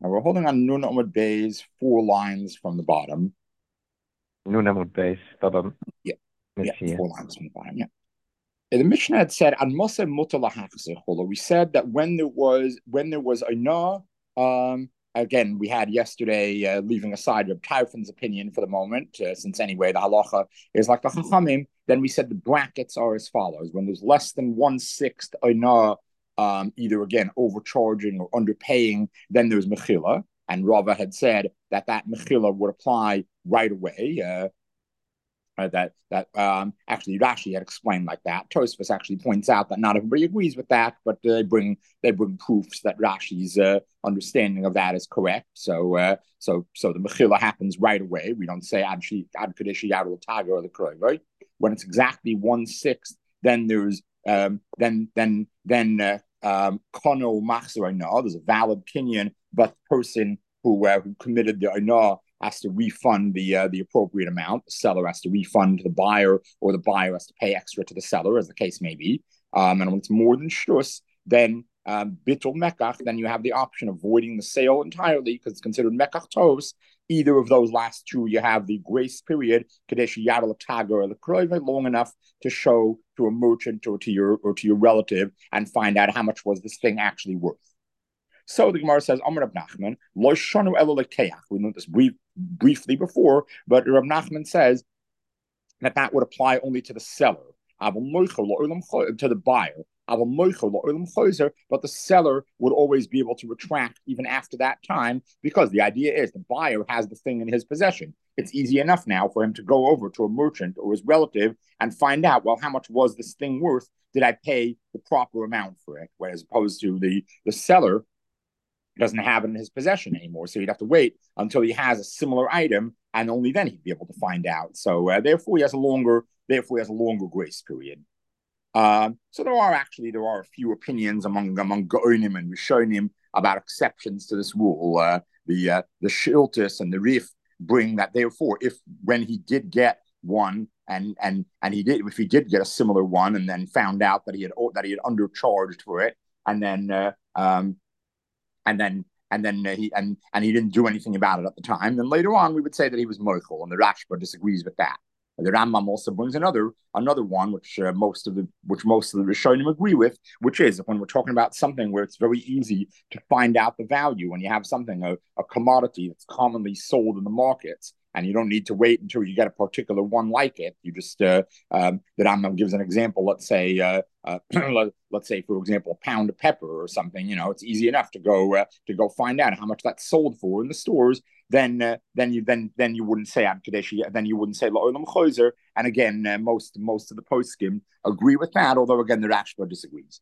And we're holding on Nun Amud Bay's 4 lines from the bottom. Nun Amud Beis, Baba. Yeah, Let's yeah, see. 4 lines from the bottom. Yeah. And the Mishnah had said, "An mose mutalahachzecholo." We said that when there was a na, again we had yesterday, leaving aside Reb Tarfon's opinion for the moment, since anyway the halacha is like the chachamim. Then we said the brackets are as follows: when there's less than 1/6 a na, either again overcharging or underpaying, then there's mechila. And Rava had said that mechila would apply right away. That actually Rashi had explained like that. Tosfos actually points out that not everybody agrees with that, but they bring proofs that Rashi's understanding of that is correct. So the mechila happens right away. We don't say ad kadeshi ad taga or the kroy, right? When it's exactly 1/6, then there's kono machzer no. There's a valid kinyan, but the person who committed the ainah has to refund the appropriate amount. The seller has to refund to the buyer, or the buyer has to pay extra to the seller, as the case may be. And when it's more than shtus, then bittul mekach, then you have the option of voiding the sale entirely because it's considered mekach tos. Either of those last two, you have the grace period, kadesh yadal taga or the kroive, long enough to show to a merchant or to your relative and find out how much was this thing actually worth. So the Gemara says, Amar Rab Nachman, Lo shanu elo lekeach. We learned this briefly before, but Rab Nachman says that would apply only to the seller, to the buyer. But the seller would always be able to retract even after that time, because the idea is the buyer has the thing in his possession. It's easy enough now for him to go over to a merchant or his relative and find out, well, how much was this thing worth? Did I pay the proper amount for it? Whereas opposed to the seller doesn't have it in his possession anymore. So he'd have to wait until he has a similar item, and only then he'd be able to find out. So therefore he has a longer grace period. So there are a few opinions among Gaonim and Rishonim about exceptions to this rule. The Shiltis and the Rif bring that, therefore, if when he did get one, and if he did get a similar one, and then found out that he had undercharged for it, and then and then he didn't do anything about it at the time, then later on we would say that he was moichel, and the Rashba disagrees with that. The Rambam also brings another one, which most of the Rishonim agree with, which is when we're talking about something where it's very easy to find out the value, when you have something, a commodity that's commonly sold in the markets, and you don't need to wait until you get a particular one like it. You just the Rambam gives an example. Let's say let's say, for example, a pound of pepper or something. It's easy enough to go find out how much that's sold for in the stores. Then you wouldn't say ad kadeshi, then you wouldn't say la'olam choser. And again, most of the poskim agree with that, although again the Rashba disagrees.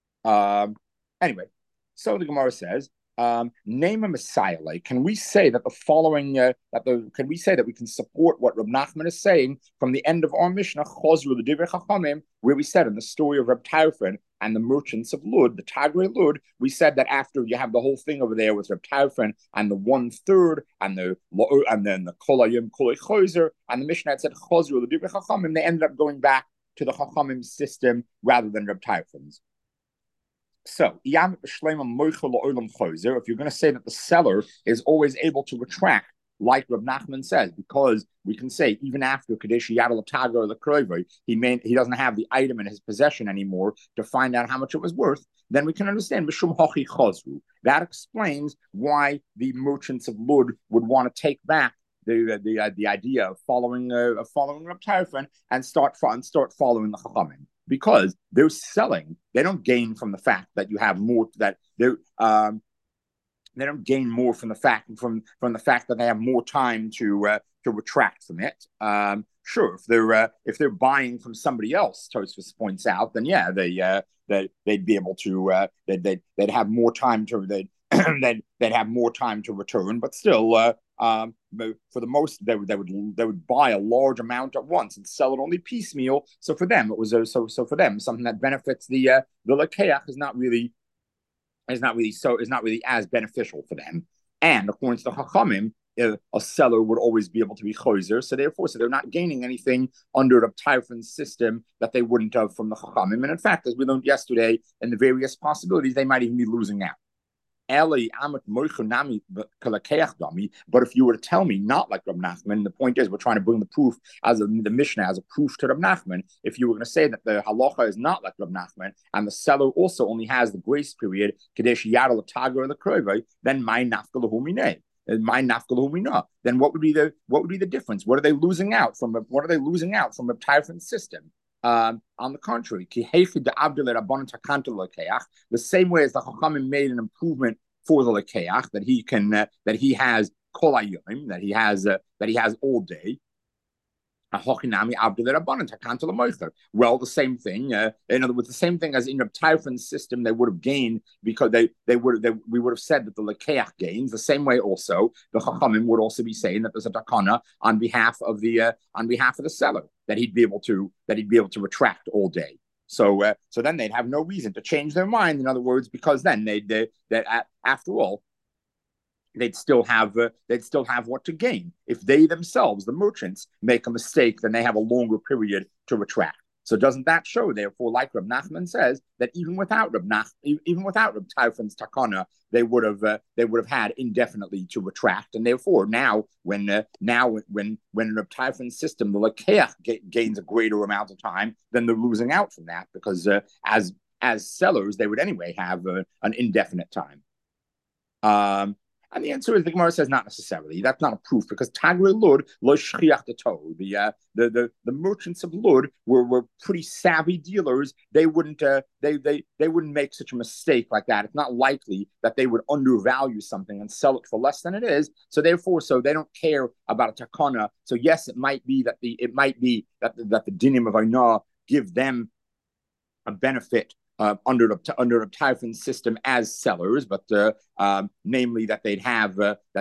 Anyway, so the Gemara says, name a Messiah. Like, can we say that the following can we say that we can support what Rab Nachman is saying from the end of our Mishnah, Chosru the Divrei Chachamim, where we said in the story of Rab Tarfon and the merchants of Lud, the Tagrei Lud, we said that after you have the whole thing over there with Rab Tarfon and the 1/3 and then the Kolayim Kolay Choser, and the Mishnah had said Chosru the Divrei Chachamim, they ended up going back to the Chachamim system rather than Rab Tarfon's. So, if you're going to say that the seller is always able to retract, like Rab Nachman says, because we can say even after Kadesh Yadal Taga or the Kroiva, he doesn't have the item in his possession anymore to find out how much it was worth, then we can understand Mishum Hochi Chosru. That explains why the merchants of Lud would want to take back the idea of following Rab Tarfon and start following the Chachamim, because they're selling. They don't gain from the fact that you have more, that they don't gain more from the fact that they have more time to retract from it. Sure, if they're buying from somebody else, Tosfos points out, then yeah, they'd be able to they'd have more time to they'd have more time to return, but still. For the most, they would buy a large amount at once and sell it only piecemeal. So for them, it was so for them something that benefits the lekeach is not really as beneficial for them. And according to the Chachamim, a seller would always be able to be choizer. So they're not gaining anything under the Tarfon's system that they wouldn't have from the Chachamim. And in fact, as we learned yesterday, in the various possibilities, they might even be losing out. Eli amet moichinami kalakeach dami. But if you were to tell me not like Rab Nachman, the point is we're trying to bring the proof as the Mishnah as a proof to Rab Nachman. If you were going to say that the halacha is not like Rab Nachman and the seller also only has the grace period kadesh yadal tagar the kroivay, then my nafkalahumine. Then what would be the difference? What are they losing out from? What are they losing out from a Typhon system? On the contrary, the same way as the Chachamim made an improvement for the Lekeach, that he has kol hayom, that he has all day. Well, the same thing. In other words, the same thing as in Reb Typhon's system, they would have gained because we would have said that the Lekeach gains. The same way, also the Chachamim would also be saying that there's a takana on behalf of the seller that he'd be able to retract all day. So then they'd have no reason to change their mind. In other words, because then after all, they'd still have what to gain. If they themselves, the merchants, make a mistake, then they have a longer period to retract. So doesn't that show, therefore, like Reb Nachman says, that even without Reb Typhon's takana, they would have had indefinitely to retract, and therefore now when Reb Typhon's system, the Lekeach gains a greater amount of time, then they're losing out from that because as sellers they would anyway have an indefinite time. And the answer is the Gemara says not necessarily. That's not a proof because Tagrei Lud lo shchiach deto. The merchants of Lud were pretty savvy dealers. They wouldn't make such a mistake like that. It's not likely that they would undervalue something and sell it for less than it is. So therefore, they don't care about a takana. So yes, it might be that the dinim of Ainah give them a benefit under the Typhon system as sellers, but namely that they'd have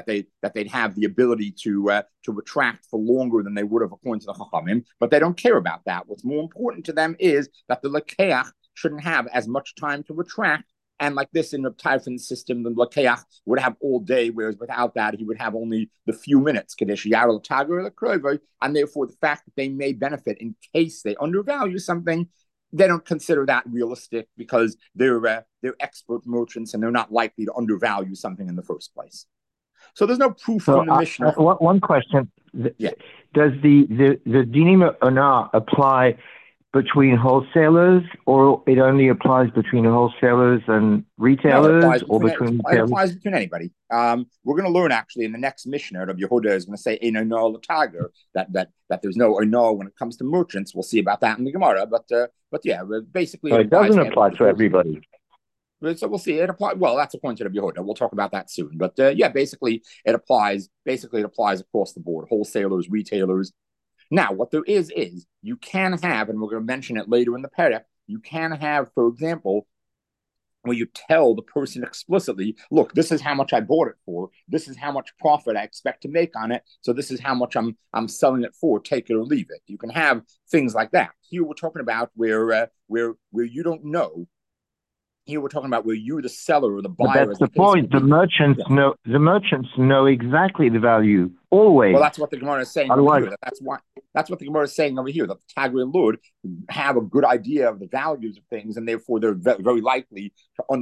the ability to retract for longer than they would have according to the Chachamim, but they don't care about that. What's more important to them is that the Lekeach shouldn't have as much time to retract. And like this in the Typhon system, the Lekeach would have all day, whereas without that, he would have only the few minutes. And therefore, the fact that they may benefit in case they undervalue something, they don't consider that realistic because they're expert merchants and they're not likely to undervalue something in the first place. So there's no proof from the Mishnah. One question: Yeah. Does the dinim ona apply between wholesalers, or it only applies between wholesalers and retailers, it applies between anybody. We're going to learn actually in the next Mishnah of Yehuda is going to say Ein Ona L'Tager, that there's no Ona when it comes to merchants. We'll see about that in the Gemara, but yeah, basically it doesn't apply to everybody. So we'll see. It applies. Well, that's according to the Yehuda. We'll talk about that soon. But yeah, basically it applies across the board. Wholesalers, retailers. Now, what there is you can have, and we're going to mention it later in the perek, you can have, for example, where you tell the person explicitly, look, this is how much I bought it for. This is how much profit I expect to make on it. So this is how much I'm selling it for. Take it or leave it. You can have things like that. Here we're talking about where you don't know. Here we're talking about where you're the seller or the buyer. But that's the point. The merchants know. The merchants know exactly the value always. Well, that's what the Gemara is saying over here. That's what the Gemara is saying over here. That the Tagrei Lud have a good idea of the values of things, and therefore they're very likely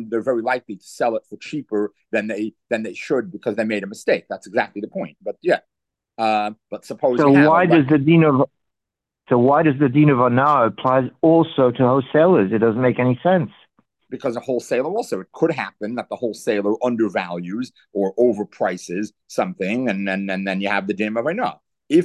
to sell it for cheaper than they should because they made a mistake. That's exactly the point. But yeah, but suppose why does the din of Ana apply also to wholesalers? It doesn't make any sense. Because a wholesaler also, it could happen that the wholesaler undervalues or overprices something, and then you have the din of Ainah. If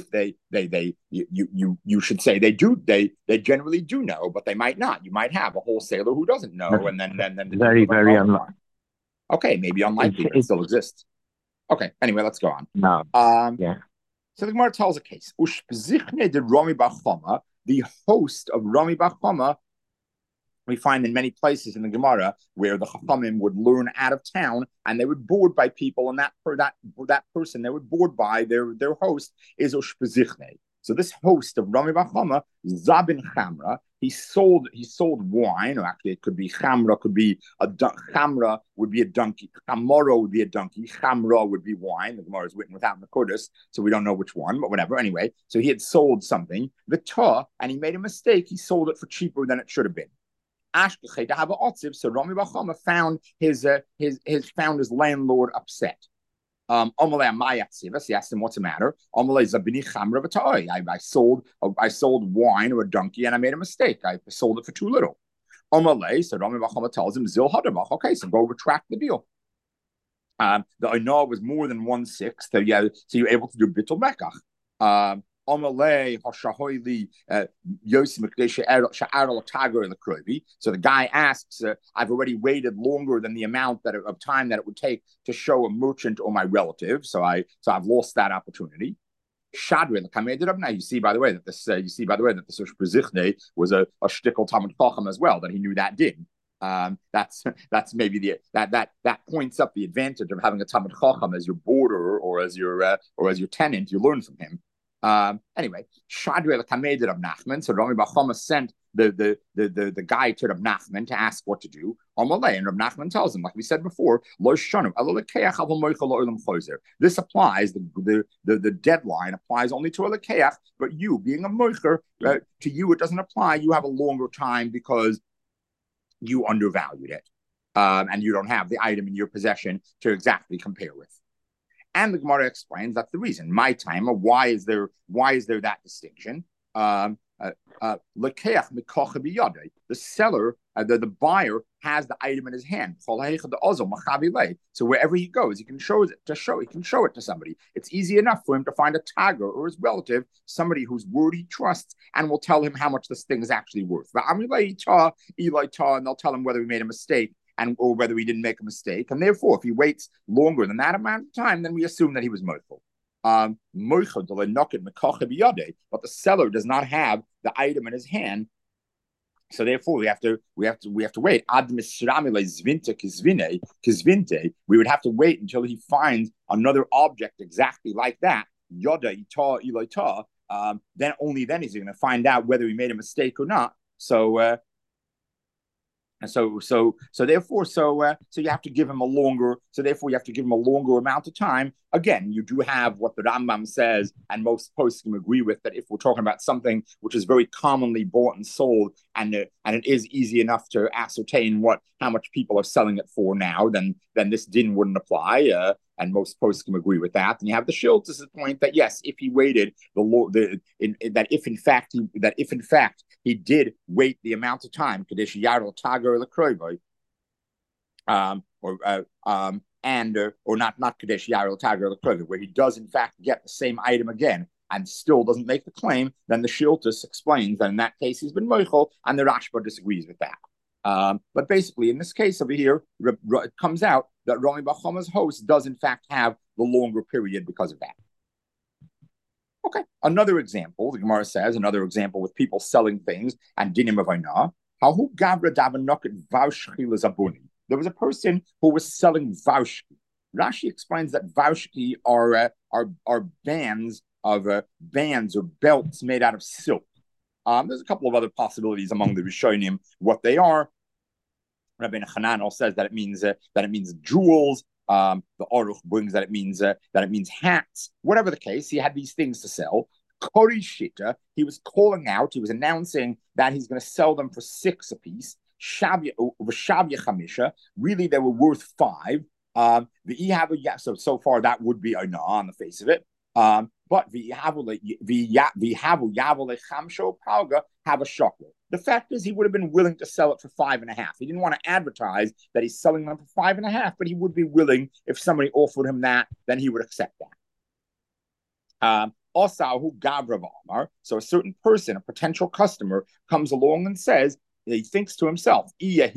you should say they generally do know, but they might not. You might have a wholesaler who doesn't know, and then very unlikely. Okay, maybe unlikely, but it still exists. Okay, anyway, let's go on. No. Yeah. So the Gemara tells a case. The host of Rami Bar Chama, we find in many places in the Gemara where the Chachamim would learn out of town and they would board by people, and that person they would board by their host is Ushpezichne. So this host of Rami Bar Chama, Zabin Chamra, he sold wine, or actually it could be Chamra, Chamra would be a donkey, Chamoro would be a donkey, Chamra would be wine. The Gemara is written without Nakodas, so we don't know which one, but whatever. Anyway, so he had sold something, and he made a mistake. He sold it for cheaper than it should have been. So Rami Bachama found his landlord upset. He asked him, "What's the matter?" I sold wine or a donkey, and I made a mistake. I sold it for too little. So Rami Bachama tells him, "Zil hadamach." Okay, so go retract the deal. The Ainah was more than 1/6, so you're able to do bittul mekach. So the guy asks, I've already waited longer than the amount of time that it would take to show a merchant or my relative, so I've lost that opportunity. Now you see by the way that this Shprizichne was a shtickle Talmud Chacham as well, that he knew that did. That's maybe that points up the advantage of having a Talmud Chacham as your boarder or as your tenant. You learn from him. Anyway, Shadre Kamed Rab Nachman. So Rami Bachama sent the guy to Rab Nachman to ask what to do. And Rab Nachman tells him, like we said before, this applies. The deadline applies only to a lekeach, but you being a moicher, to you it doesn't apply. You have a longer time because you undervalued it, and you don't have the item in your possession to exactly compare with. And the Gemara explains that's the reason. My time, why is there that distinction? The seller, the buyer has the item in his hand. So wherever he goes, he can show it to somebody. It's easy enough for him to find a tagger or his relative, somebody whose word he trusts, and will tell him how much this thing is actually worth. And they'll tell him whether he made a mistake or whether he didn't make a mistake. And therefore, if he waits longer than that amount of time, then we assume that he was moichel. But the seller does not have the item in his hand, so therefore we have to wait. We would have to wait until he finds another object exactly like that. Then only then is he going to find out whether he made a mistake or not. So therefore you have to give him a longer. So therefore you have to give him a longer amount of time. Again, you do have what the Rambam says, and most posts can agree with, that if we're talking about something which is very commonly bought and sold, and it is easy enough to ascertain how much people are selling it for now, then this din wouldn't apply. And most posts can agree with that. And you have the Shiltus' point that yes, if he waited if in fact he did wait the amount of time, Kadesh Yarol Tagar Lekroiboy, or not Kadesh Yarol Tagar Lekroiboy, where he does in fact get the same item again and still doesn't make the claim, then the Shiltus explains that in that case he's been moichel, and the Rashba disagrees with that. But basically, in this case over here, it comes out that Rami Bachama's host does in fact have the longer period because of that. Okay, another example, the Gemara says, with people selling things and dinim of Ainah. There was a person who was selling vaushki. Rashi explains that vaushki are bands or belts made out of silk. There's a couple of other possibilities among the Rishonim what they are. Rabbi Hananel says that it means jewels. The Aruch brings that it means hats. Whatever the case, he had these things to sell. Kori Shita, he was calling out, he was announcing that he's going to sell them for 6 apiece. Shavya Chamisha, really they were worth 5. So far that would be Ainah on the face of it. But the fact is, he would have been willing to sell it for 5.5. He didn't want to advertise that he's selling them for 5.5, but he would be willing, if somebody offered him that, then he would accept that. So a certain person, a potential customer, comes along and says, he thinks to himself, if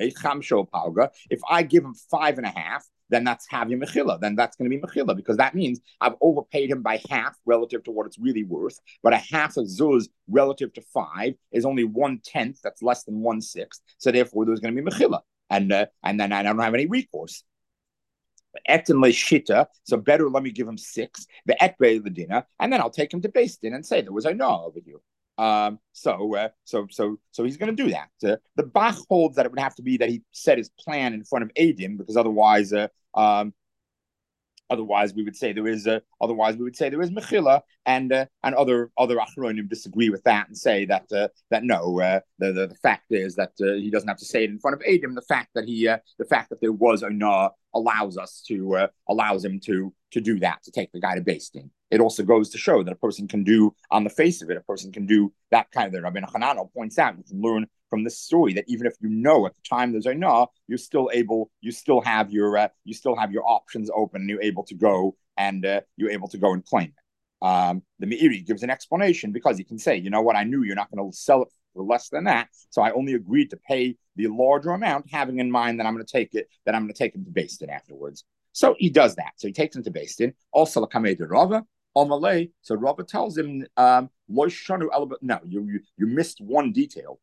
I give him 5.5, then that's Havya Mechila. Then that's going to be Mechila, because that means I've overpaid him by half relative to what it's really worth. But a half of Zuz relative to 5 is only 1/10. That's less than 1/6. So therefore, there's going to be Mechila. And then I don't have any recourse. Shita, so better let me give him 6. The etbe the dinner, and then I'll take him to Beis Din and say there was Ainah over here. So he's going to do that. The Bach holds that it would have to be that he set his plan in front of Adim, because otherwise Otherwise, we would say there is mechila, and other achronim disagree with that and say that no, the fact is that he doesn't have to say it in front of Adam. The fact that there was onah allows him to do that, to take the guy to Beis Din. It also goes to show that a person can do, on the face of it, a person can do that kind of thing. Rabbi Hananel points out, you can learn from this story that even if you know at the time there's onah, you still have your options open, and you're able to go and claim it. The Meiri gives an explanation, because he can say, you know what, I knew you're not going to sell it for less than that, so I only agreed to pay the larger amount, having in mind that I'm going to take him to Beis Din afterwards. So he does that. So he takes him to Beis Din. Also, Rava. So Rava tells him, no, you missed one detail.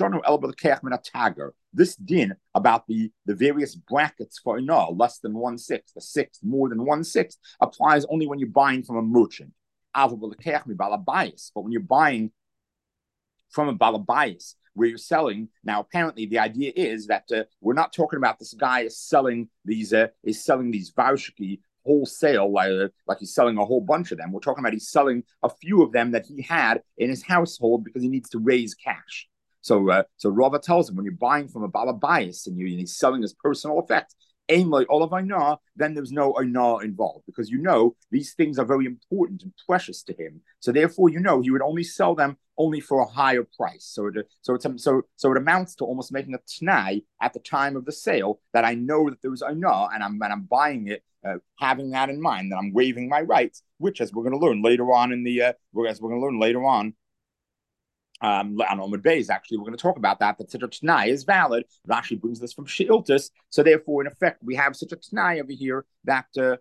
This din about the various brackets for less than 1/6, the sixth, more than 1/6, applies only when you're buying from a merchant. But when you're buying from a balabayis, where you're selling, now apparently the idea is that we're not talking about this guy is selling these varshiki wholesale, like he's selling a whole bunch of them. We're talking about he's selling a few of them that he had in his household because he needs to raise cash. So Rava tells him, when you're buying from a balabayis and he's selling his personal effects, then there's no oinah involved, because these things are very important and precious to him. So therefore, he would only sell them only for a higher price. So it amounts to almost making a t'nai at the time of the sale, that I know that there was oinah, and I'm buying it, having that in mind, that I'm waiving my rights, which, as we're going to learn later on on Omid Beis, actually, we're going to talk about that such a t'nai is valid. Rashi brings this from Sheiltus, so therefore, in effect, we have such a t'nai over here that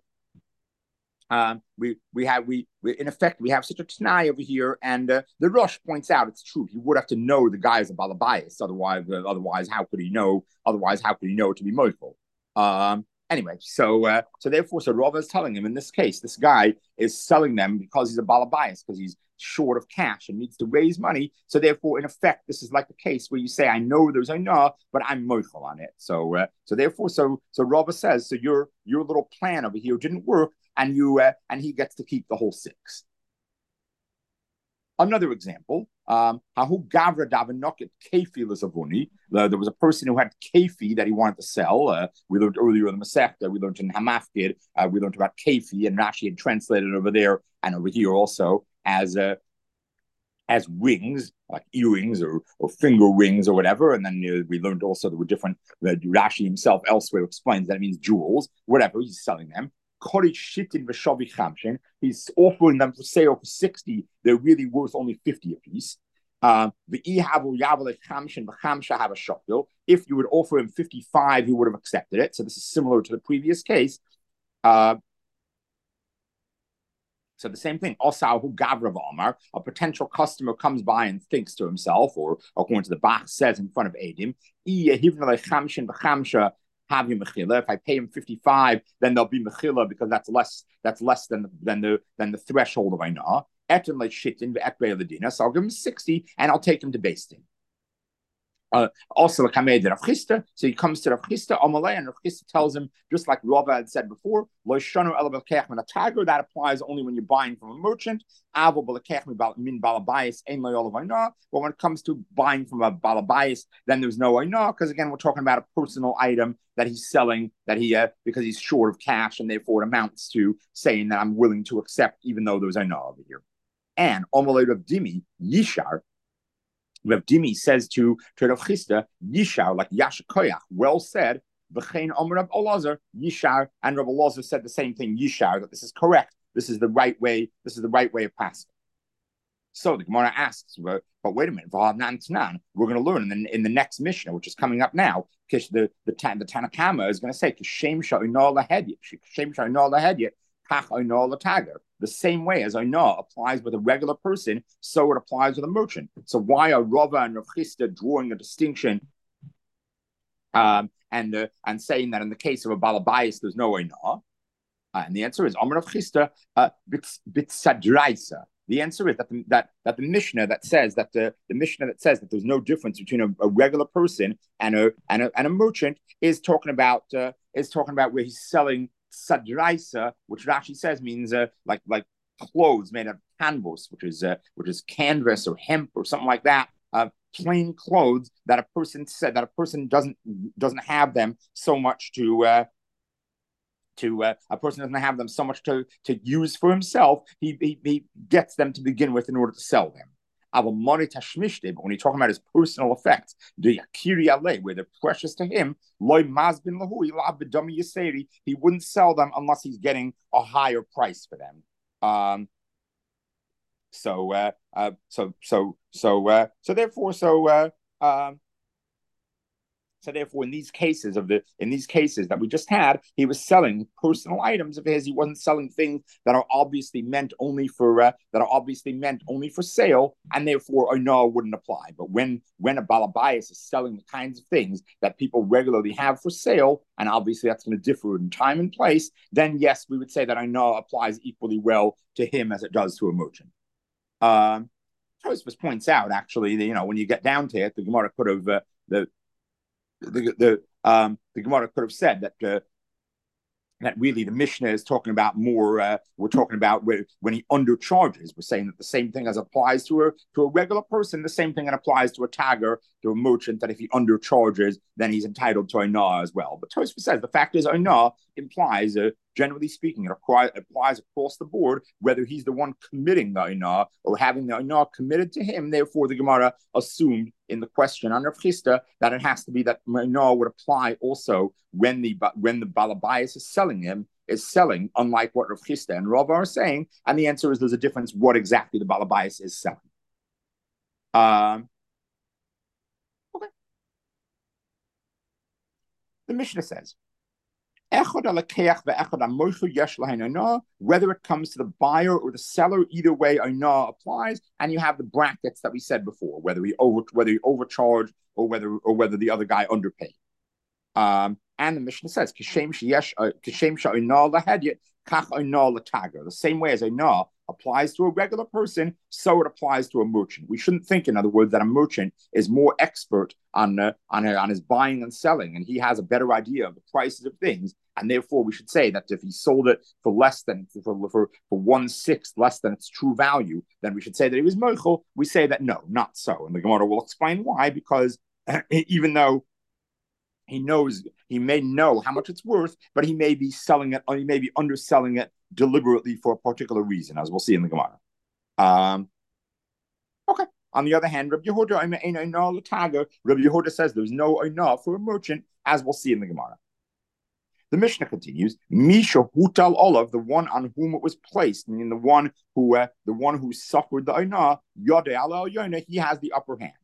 we have such a t'nai over here, and the Rosh points out it's true. He would have to know the guy is a balabayis, otherwise how could he know? Otherwise, how could he know to be moiful? Anyway, so Rava is telling him, in this case, this guy is selling them because he's a balabayis, because he's short of cash and needs to raise money. So therefore, in effect, this is like the case where you say, I know there's oinah, but I'm moichel on it. So Rava says, so your little plan over here didn't work, and he gets to keep the whole 6. Another example, Hahu Gavra Davinoket Kefi Lizavuni. There was a person who had Kefi that he wanted to sell. We learned earlier in the Masechta, we learned in Hamafkid, we learned about Kefi, and Rashi had translated over there and over here also as rings, like earrings or finger rings or whatever. And then we learned also there were different. Rashi himself elsewhere explains that it means jewels, whatever. He's selling them. He's offering them for sale for 60. They're really worth only 50 a piece. If you would offer him 55, he would have accepted it. So this is similar to the previous case. So the same thing. Osahu Gavrav Omar, a potential customer comes by and thinks to himself, or according to the Bach says in front of Edim, if I pay him 55, then there'll be mechila, because that's less than the threshold of Ainah. So I'll give him 60 and I'll take him to Beis Din. Also, Rav Chisda, so he comes to Rav Chisda, and Rav Chisda tells him, just like Rava had said before, that applies only when you're buying from a merchant. But when it comes to buying from a balabayis, then there's no oinah, because again, we're talking about a personal item that he's selling, that because he's short of cash, and therefore it amounts to saying that I'm willing to accept, even though there's oinah over here. And Omalei Rav Dimi Yishar, Rav Dimi says to Rav Chisda, Yishar, like Yasha Koyach, well said, V'chein Omer Rav Elazar, Yishar, and Rav Elazar said the same thing, Yishar, that this is correct, this is the right way of passing. So the Gemara asks, but wait a minute, we're going to learn in the next Mishnah, which is coming up now, the Tanakama is going to say, Kishem Sha'inah Lahediyat, the same way as Ainah applies with a regular person, so it applies with a merchant. So why are Rava and Rav Chisda drawing a distinction and saying that in the case of a balabayis there's no Ainah? And the answer is Amar Rav Chisda bitzadraisa. The answer is that the Mishnah that says that there's no difference between a regular person and a merchant is talking about where he's selling sadraisa, which Rashi says means like clothes made of canvas, which is canvas or hemp or something like that. Plain clothes that a person said that a person doesn't have them so much to a person doesn't have them so much to use for himself. He gets them to begin with in order to sell them. But when you're talking about his personal effects, the Akiri Ale, where they're precious to him, he wouldn't sell them unless he's getting a higher price for them. So therefore, in these cases that we just had, he was selling personal items of his. He wasn't selling things that are obviously meant only for sale, and therefore Oina wouldn't apply. But when a balabayas is selling the kinds of things that people regularly have for sale, and obviously that's going to differ in time and place, then yes, we would say that Oina applies equally well to him as it does to a merchant. Tosfos points out actually that when you get down to it, the Gemara could have the Gemara could have said that really the Mishnah is talking about more. We're talking about when he undercharges. We're saying that the same thing as applies to a regular person, the same thing that applies to a tagger, to a merchant. That if he undercharges, then he's entitled to Oina as well. But Tosfos says the fact is Oina implies, generally speaking, it applies across the board, whether he's the one committing the Oina or having the Oina committed to him. Therefore, the Gemara assumed in the question on Rav Chisda that it has to be that Oina would apply also when the balabayas is selling, unlike what Rav Chisda and Rav are saying. And the answer is there's a difference what exactly the balabayas is selling. Okay. The Mishnah says, whether it comes to the buyer or the seller, either way, Oina applies, and you have the brackets that we said before, whether he overcharged or whether the other guy underpaid. And the Mishnah says, the same way as Oina applies to a regular person, so it applies to a merchant. We shouldn't think, in other words, that a merchant is more expert on his buying and selling, and he has a better idea of the prices of things, and therefore we should say that if he sold it for less than for 1/6 less than its true value, then we should say that he was mochel. We say that no, not so, and the Gemara will explain why. Because even though he may know how much it's worth, but he may be selling it, or he may be underselling it deliberately for a particular reason, as we'll see in the Gemara. Okay. On the other hand, Rabbi Yehuda says there's no Oina for a merchant, as we'll see in the Gemara. The Mishnah continues, Misha Hutal Olav, the one on whom it was placed, meaning the one who suffered the Oina, Yodei Ala Yona, he has the upper hand.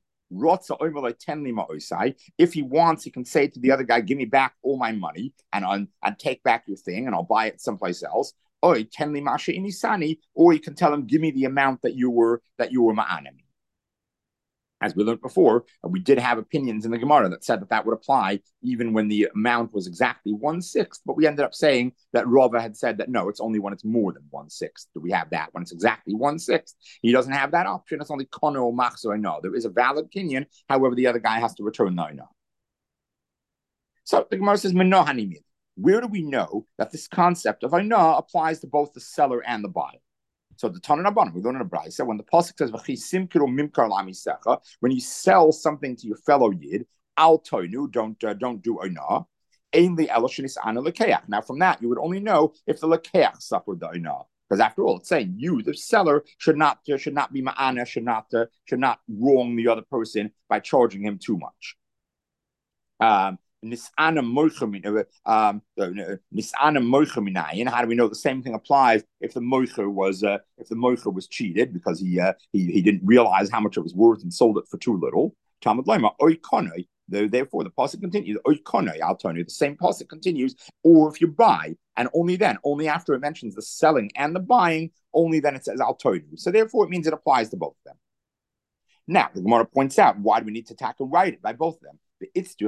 If he wants, he can say to the other guy, give me back all my money and take back your thing and I'll buy it someplace else. Or he can tell him, give me the amount that you were ma'anim. As we learned before, we did have opinions in the Gemara that said that would apply even when the amount was exactly 1/6. But we ended up saying that Rava had said that no, it's only when it's more than 1/6 do we have that. When it's exactly 1/6, he doesn't have that option. It's only kono or machzo. No, there is a valid kinyan. However, the other guy has to return the Oina. So the Gemara says, where do we know that this concept of Oina applies to both the seller and the buyer? So the Tanna Rabbanan, we learn in a brayso, when the pasuk says when you sell something to your fellow yid, al toinu, don't do Oina. Now from that you would only know if the lekeach suffered the Oina, because after all it's saying you, the seller, should not be ma'ana, should not wrong the other person by charging him too much. Nis'ana moichamin. How do we know the same thing applies if the moicher was cheated because he didn't realize how much it was worth and sold it for too little? Talmud Lema oikonoi. Therefore, the pasuk continues. Oikonoi, I'll tell you. The same pasuk continues. Or if you buy, and only then, only after it mentions the selling and the buying, only then it says I'll tell you. So therefore, it means it applies to both of them. Now, the Gemara points out why do we need to tackle write it by both of them? In fact,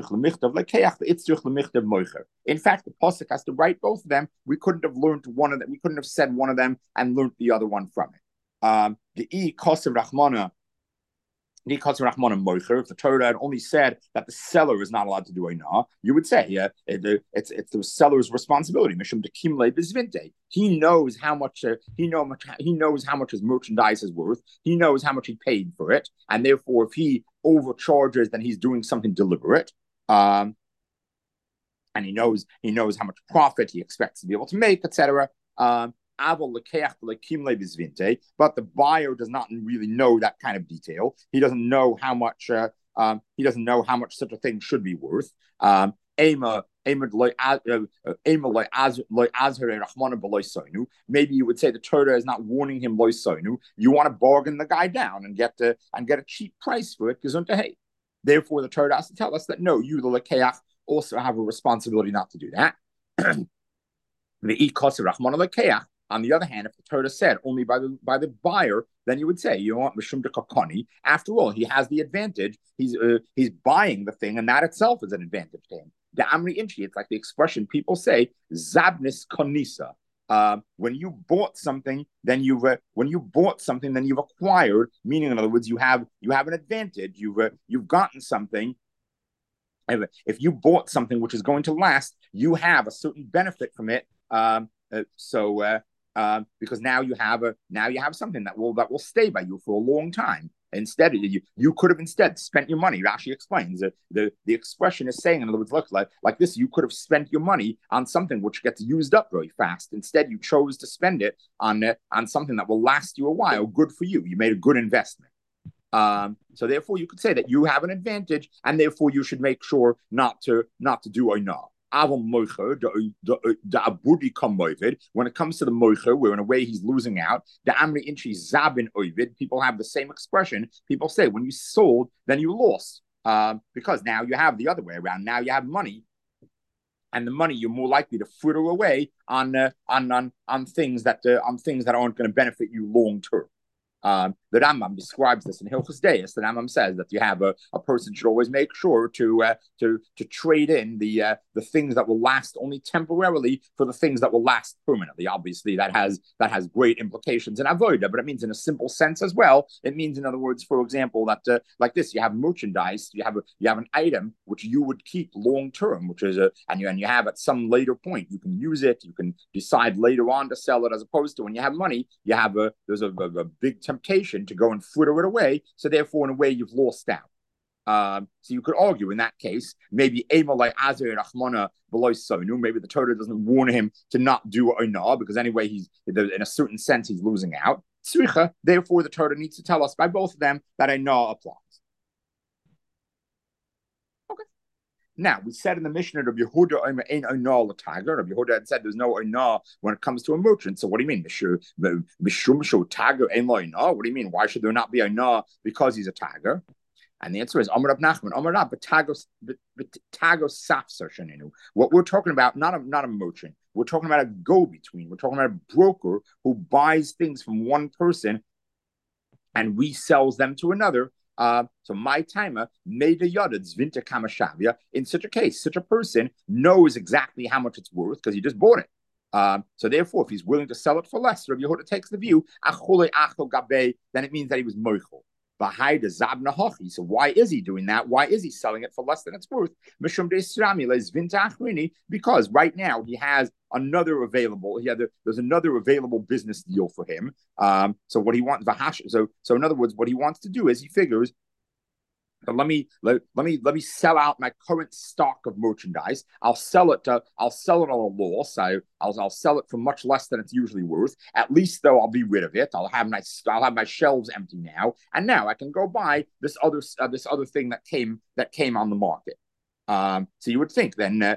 the pasuk has to write both of them. We couldn't have learned one of them. We couldn't have said one of them and learned the other one from it. The kosev rachmana if the Torah had only said that the seller is not allowed to do Einah, you would say, it's the seller's responsibility. He knows how much he knows how much his merchandise is worth. He knows how much he paid for it, and therefore, if he overcharges, then he's doing something deliberate. And he knows how much profit he expects to be able to make, etc. But the buyer does not really know that kind of detail. He doesn't know how much such a thing should be worth. Maybe you would say the Torah is not warning him loy soinu. You want to bargain the guy down and get a cheap price for it. Therefore, the Torah has to tell us that no, you the lekeach also have a responsibility not to do that. On the other hand, if the Torah said only by the buyer, then you would say, you want mishum de kakani. After all, he has the advantage. He's buying the thing, and that itself is an advantage to him. The Amri Inchi, it's like the expression people say, zabnis konisa. When you bought something, then you've acquired. Meaning, in other words, you have an advantage. You've gotten something. If you bought something which is going to last, you have a certain benefit from it. Because now you have something that will stay by you for a long time. Instead, you could have instead spent your money. Rashi explains the expression is saying, in other words, look like this: you could have spent your money on something which gets used up very fast. Instead, you chose to spend it on something that will last you a while. Good for you. You made a good investment. So therefore, you could say that you have an advantage, and therefore you should make sure not to do Einah. When it comes to the moicher, where in a way he's losing out, the amri inchi zabin ovid, people have the same expression. People say when you sold, then you lost, because now you have the other way around. Now you have money, and the money you're more likely to fritter away on things that aren't going to benefit you long term. The Rambam describes this in Hilchos Deis. The Rambam says that you have a person should always make sure to trade in the things that will last only temporarily for the things that will last permanently. Obviously, that has great implications in avoda, but it means in a simple sense as well. It means, in other words, for example, that like this, you have merchandise, you have an item which you would keep long term, which is and you have at some later point you can use it, you can decide later on to sell it, as opposed to when you have money, you have there's a big temptation to go and fritter it away. So therefore, in a way, you've lost out. So you could argue in that case, maybe maybe the Torah doesn't warn him to not do Einah, because anyway, he's in a certain sense he's losing out. Therefore, the Torah needs to tell us by both of them that Einah applies. Now, we said in the Mishnah of Yehuda, ain't Einah l'tager. Rabbi Yehuda had said there's no Einah when it comes to a merchant. So what do you mean? Mishum sho tager ain't Einah? What do you mean? Why should there not be Einah because he's a tager? And the answer is Amar Rab Nachman, Amar Rab b'tagos safsar shenenu. What we're talking about, not a merchant. We're talking about a go-between. We're talking about a broker who buys things from one person and resells them to another. So my timer made a yodad zvinta kamashavia. In such a case, such a person knows exactly how much it's worth because he just bought it. So therefore, if he's willing to sell it for less, Rabbi Yehuda takes the view, then it means that he was moichel. So why is he doing that? Why is he selling it for less than it's worth? Because right now he has another available. There's another available business deal for him. So what he wants, so in other words, what he wants to do is he figures, let me sell out my current stock of merchandise. I'll sell it on a loss. I'll sell it for much less than it's usually worth. At least though, I'll be rid of it. I'll have my shelves empty now, and now I can go buy this other thing that came on the market. So you would think then now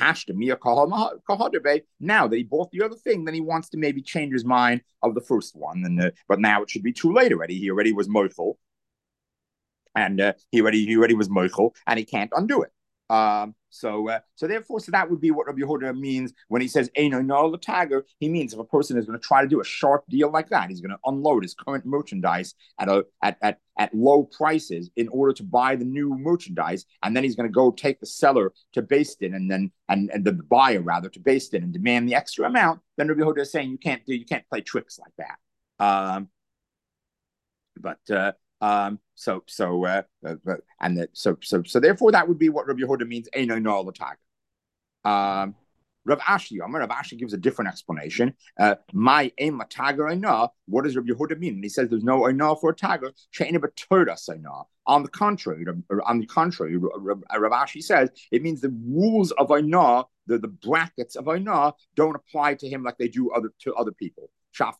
that he bought the other thing, then he wants to maybe change his mind of the first one, but now it should be too late already. He already was moichel. And he already was moichel, and he can't undo it. So that would be what Rabbi Yehuda means when he says "Eino no l'tager." He means if a person is going to try to do a sharp deal like that, he's going to unload his current merchandise at low prices in order to buy the new merchandise, and then he's going to go take the seller to Beis Din and the buyer rather to Beis Din and demand the extra amount. Then Rabbi Yehuda is saying you can't play tricks like that. So therefore that would be what Rabbi Yehuda means. Eino no l'tager. Rav Ashi gives a different explanation. My aim tager oina. What does Rabbi Yehuda mean? And he says there's no oina for a tager. She'ena b'tordas oina. On the contrary, Rav Ashi says it means the rules of oina, the brackets of oina, don't apply to him like they do to other people.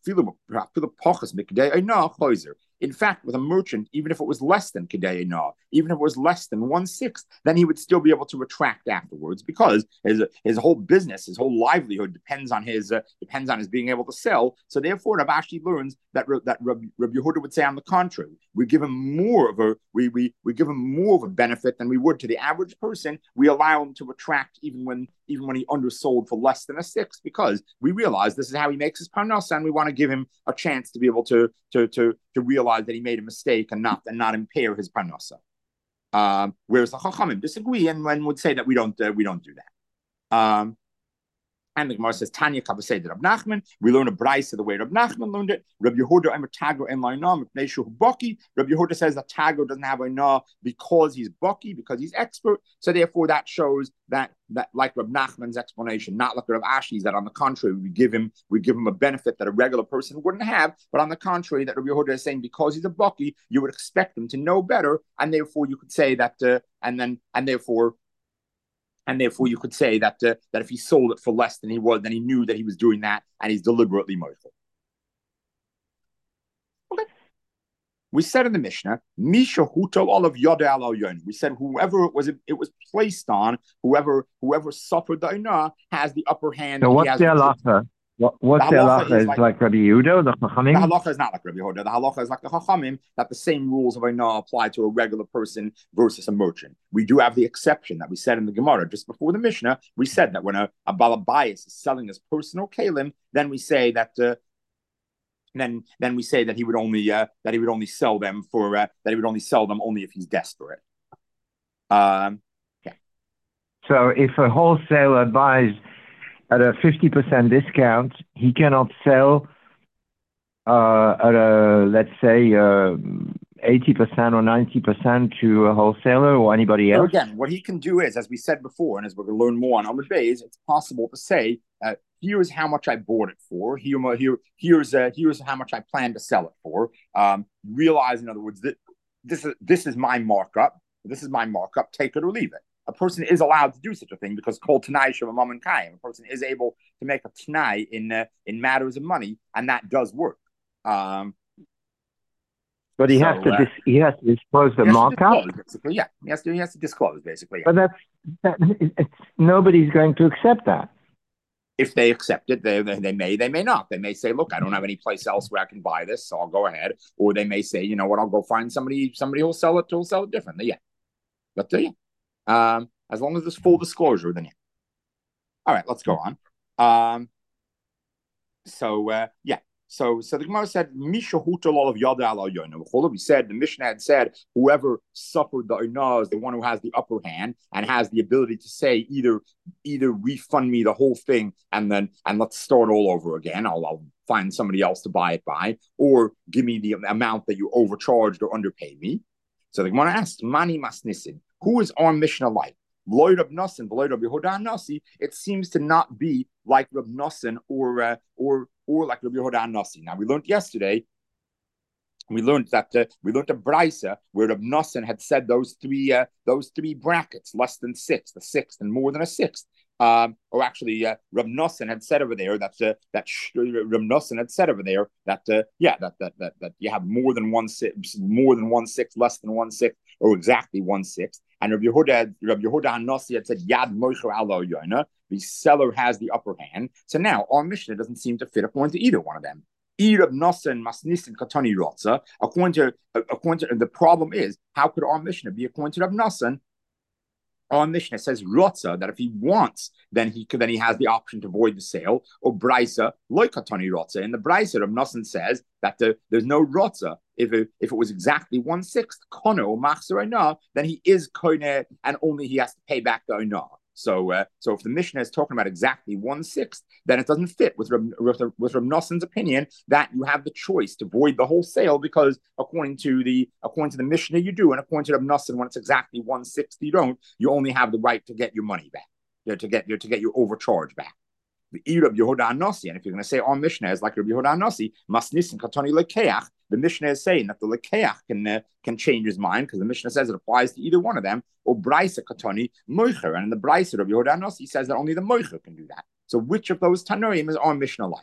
In fact, with a merchant, even if it was less than Kedei Na, even if it was less than 1/6, then he would still be able to retract afterwards because his whole business, his whole livelihood depends on his being able to sell. So therefore, Rav Ashi learns that Rabbi Yehuda would say on the contrary, we give him more of a benefit than we would to the average person. We allow him to retract even when he undersold for less than a 6 because we realize this is how he makes his parnasa, and we want to give him a chance to be able to realize that he made a mistake and not impair his parnasa. Whereas the Chachamim disagree and would say that we don't do that. And the Gemara says, Tanya Kabasei Rab Nachman. We learn a brayso the way Rab Nachman learned it. Rabbi Yehuda Emer Tago En Lainam Neshu Baki. Rabbi Yehuda says that Tago doesn't have Lainah because he's Baki, because he's expert. So therefore, that shows that like Rab Nachman's explanation, not like Rab Ashi's, that on the contrary, we give him a benefit that a regular person wouldn't have. But on the contrary, that Rabbi Yehuda is saying because he's a Baki, you would expect him to know better, and therefore you could say that, and therefore you could say that if he sold it for less than he knew that he was doing that, and he's deliberately mochel. Okay. We said in the Mishnah, Misha Huto Olav Yoda Al Yon. We said whoever it was placed on, whoever suffered the Inah has the upper hand. So what's the halacha? What's the halacha? Is like Rabbi Yehuda, the Chachamim? The halacha is not like Rabbi Yehuda. The halacha is like the Chachamim, that the same rules of Inah apply to a regular person versus a merchant. We do have the exception that we said in the Gemara just before the Mishnah. We said that when a balabayas is selling his personal kalim, then we say that then we say that he would only sell them only if he's desperate. Yeah. So if a wholesaler buys at a 50% discount, he cannot sell at a, let's say, 80% or 90% to a wholesaler or anybody else? So again, what he can do is, as we said before, and as we're going to learn more on Amud Beis, it's possible to say, here's how much I bought it for. Here's how much I plan to sell it for. Realize, in other words, that this is my markup. This is my markup. Take it or leave it. A person is allowed to do such a thing because kol tanai shavamam and kayim. A person is able to make a tanai in matters of money, and that does work. But he has to disclose the markup. Yeah, he has to disclose basically. But nobody's going to accept that. If they accept it, they may not. They may say, "Look, I don't have any place else where I can buy this, so I'll go ahead." Or they may say, "You know what? I'll go find somebody who'll sell it differently." Yeah, but yeah. As long as there's full disclosure, then yeah. All right, let's go on. Yeah. So the Gemara said, Misha Hutal of Yada al Yona. We said the Mishnah had said whoever suffered the Inah is the one who has the upper hand and has the ability to say either refund me the whole thing and let's start all over again. I'll find somebody else to buy it by, or give me the amount that you overcharged or underpaid me. So the Gemara asks, Mani Masnisin. Who is our Mishnah like? Lloyd Rab Nosson, Lloyd Rab Yehuda Nasi. It seems to not be like Rab Nosson or like Rab Yehuda Nasi. Now we learned yesterday. We learned a brayso where Rab Nosson had said those three brackets, less than 6, the 6th, and more than a 6th. Or actually, Rab Nosson had said over there that you have more than 1/6, less than 1/6, or exactly 1/6. And Rab Yehuda Nasi had said Yad Moicher Alo Yona. The seller has the upper hand. So now our Mishnah doesn't seem to fit according to either one of them. Rab Nosson Masnisin Katani Rotza. According to the problem is, how could our Mishnah be according to Rab Nosson? Our Mishnah says Rotza, that if he wants, then he has the option to void the sale. Or Brisa Loikatani Rotza. In the Brisa, Rab Nosson says that there's no Rotza. If it was exactly 1/6 Kono or Machzer Oina, then he is Koine and only he has to pay back the Oina. So if the Mishnah is talking about exactly 1/6, then it doesn't fit with Rab Noson's opinion that you have the choice to void the whole sale, because according to the Mishnah you do, and according to Rab Noson, when it's exactly 1/6 you don't, you only have the right to get your money back, to get your overcharge back. The Rabbi Yehuda Anasi, and if you're going to say our Mishnah is like Rabbi Yehuda Anasi, Masnis and Katani Lekeach, the Mishnah is saying that the Lekeach can change his mind, because the Mishnah says it applies to either one of them, or Braisa Katani Moicher, and in the Braisa Rabbi Yehuda Anasi says that only the Moicher can do that. So which of those Tanoim is our Mishnah like?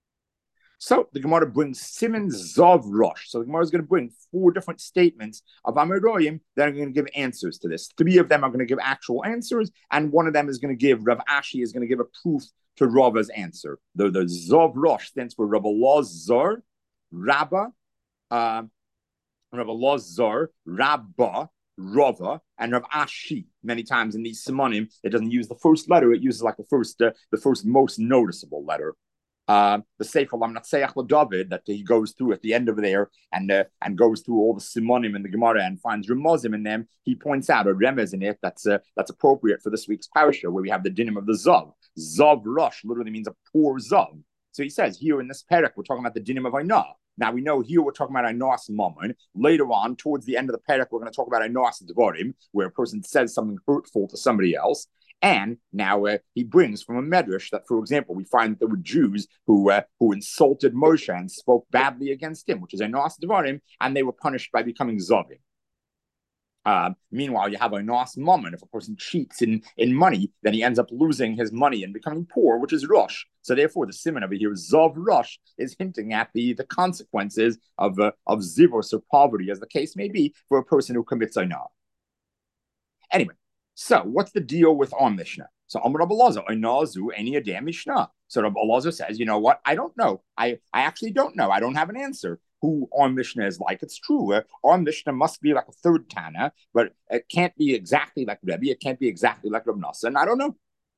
So the Gemara brings Siman Zav Rosh. So the Gemara is going to bring 4 different statements of Amoraim that are going to give answers to this. 3 of them are going to give actual answers, and one of them is going to give, Rav Ashi is going to give a proof to Rava's answer. The Zav Rosh stands for Rav Elazar, Rabba, Rav Elazar, Rabba, Rava, and Rav Ashi. Many times in these Simonim, it doesn't use the first letter; it uses like the first most noticeable letter. The Sefer Lamnatseach David that he goes through at the end of there and goes through all the Simonim in the Gemara and finds Remozim in them. He points out a remez in it that's appropriate for this week's parasha, where we have the dinim of the Zav. Zav Rosh literally means a poor Zav. So he says here in this parak we're talking about the dinim of Ainah. Now we know here we're talking about Ainah's Mammon. Later on, towards the end of the parak, we're going to talk about Ainah's Dvarim, where a person says something hurtful to somebody else. And now he brings from a medrash that, for example, we find that there were Jews who insulted Moshe and spoke badly against him, which is Einos Devarim, and they were punished by becoming Zavim. Meanwhile, you have Einos Mammon. If a person cheats in money, then he ends up losing his money and becoming poor, which is Rosh. So therefore, the simon over here, Zav Rosh, is hinting at the consequences of zivos or poverty, as the case may be, for a person who commits Einah. Anyway. So, what's the deal with our Mishnah? So, Amar Rabbi Elazar, Einazu Eni Adam Mishnah. So, Rabbi Elazar says, you know what? I don't know. I actually don't know. I don't have an answer who our Mishnah is like. It's true. Our Mishnah must be like a third Tana, but it can't be exactly like Rebbe. It can't be exactly like Rav Nosson. I don't know.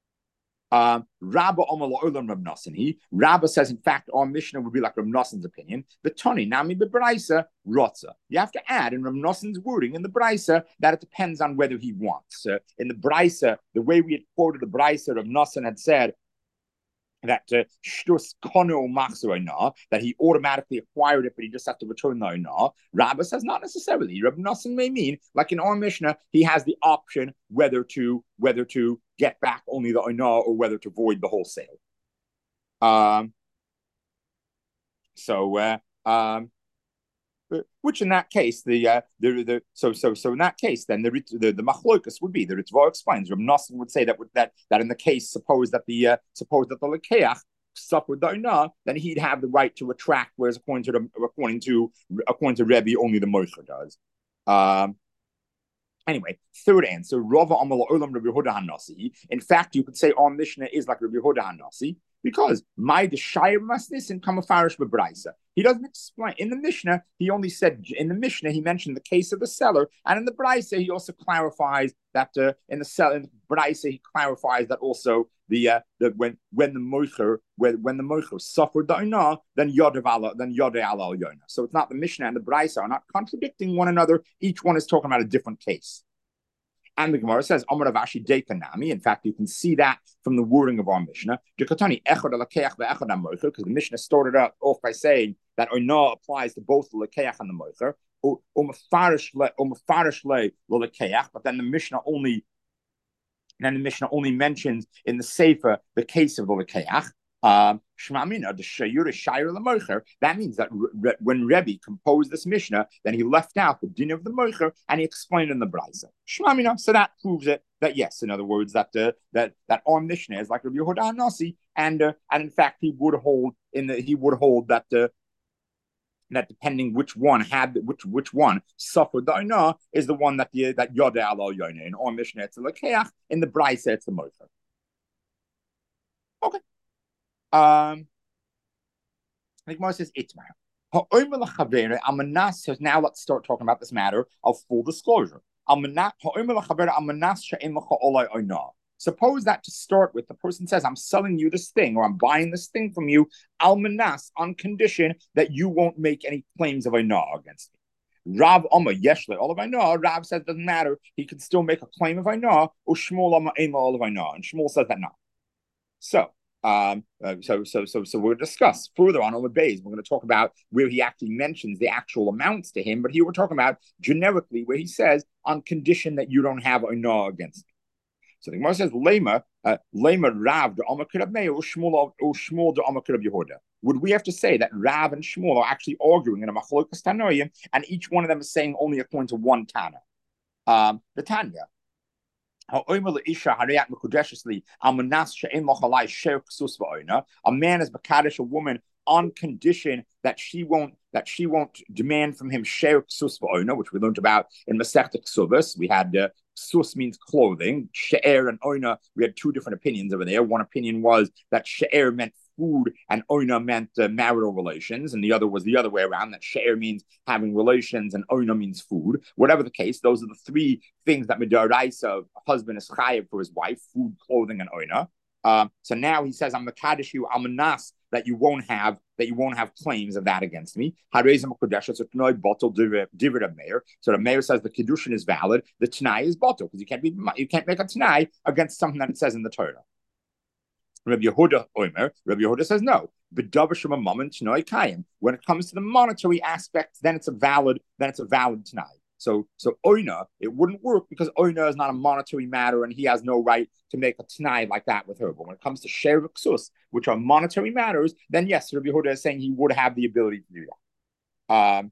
Rabba says, in fact, our Mishnah would be like Rav Nosson's opinion. The Tani Nami Bebraisa Rotza. You have to add in Rav Nosson's wording in the Braisa that it depends on whether he wants. In the Braisa, the way we had quoted the Braisa, Rav Nosson had said that shtus kono machzor that he automatically acquired it, but he just has to return the Ainah. Rabba says not necessarily. Rav Nosson may mean, like in our Mishnah, he has the option whether to get back only the Ainah or whether to void the wholesale. Which in that case, so in that case, then the machlokas would be the Ritva explains. Rav Nosson would say that in the case, suppose that the lekeach suffered the Ainah, then he'd have the right to retract, whereas according to Rebbe, only the Moicher does. Anyway, third answer, Rava Amala Olam Rabbi Yehuda Hanasi. In fact, you could say our Mishnah is like Rabbi Yehuda Hanasi, because my Deshayim Masnis and Kamafarish Bebraisa. He doesn't explain in the Mishnah. He only said in the Mishnah he mentioned the case of the seller, and in the Braisa he also clarifies that in the Braisa he clarifies that also that when the moicher suffered the Ainah, then Yodeh ala Yonah. So it's not the Mishnah and the Braisa are not contradicting one another. Each one is talking about a different case. And the Gemara says, Amar Rav Ashi Dekanami. In fact, you can see that from the wording of our Mishnah. Because the Mishnah started out off by saying that Ainah applies to both the Lekeach and the Moicher. But then the Mishnah only mentions in the Sefer the case of the Lekeach. That means that when Rebbe composed this Mishnah, then he left out the din of the Moicher and he explained in the Braisa. Shmamina, so that proves it that yes, in other words, that our Mishnah is like Rabbi Yehuda Hanasi, and in fact he would hold that that depending which one suffered the Ainah is the one that Yodeh ala Yonah. In our Mishnah it's the Lekeach, in the Braisa it's the Moicher. Okay. I think Moses says Itmar. Now let's start talking about this matter of full disclosure. Suppose that to start with, the person says, I'm selling you this thing, or I'm buying this thing from you, almanas, on condition that you won't make any claims of Ainah against me. Rav Omer Yeshle all of I know. Rav says it doesn't matter. He can still make a claim of I know. Or Shmuel Omer Ema all of I know. And Shmuel says that no. So so we'll discuss further on the base. We're going to talk about where he actually mentions the actual amounts to him, but here we're talking about generically where he says on condition that you don't have a no against me. So the Gemara says, Lema Rav de Amakirab Meir or Shmuel de Amakirab Yehuda. Would we have to say that Rav and Shmuel are actually arguing in a Machlokas Tanoim, and each one of them is saying only according to one Tana? The Tanya. A man is Makadish a woman on condition that she won't demand from him share ksus v'oina, which we learned about in Masechta Ksubas. We had ksus means clothing, she'er and oina. We had two different opinions over there. One opinion was that she'er meant food and oina meant marital relations, and the other was the other way around, that she'er means having relations and oina means food. Whatever the case, those are the three things that midaraisa a husband is chayiv for his wife: food, clothing, and oina. So now he says, I'm Makadish you, I'm Manas, that you won't have claims of that against me. So the mayor says the Kiddushin is valid, the Tanai is bottle, because you can't make a Tanai against something that it says in the Torah. Rabbi Yehuda says no. When it comes to the monetary aspect, then it's a valid Tanai. So oina, it wouldn't work because oina is not a monetary matter and he has no right to make a t'nai like that with her. But when it comes to share ksus, which are monetary matters, then yes, Rabbi Yehuda is saying he would have the ability to do that.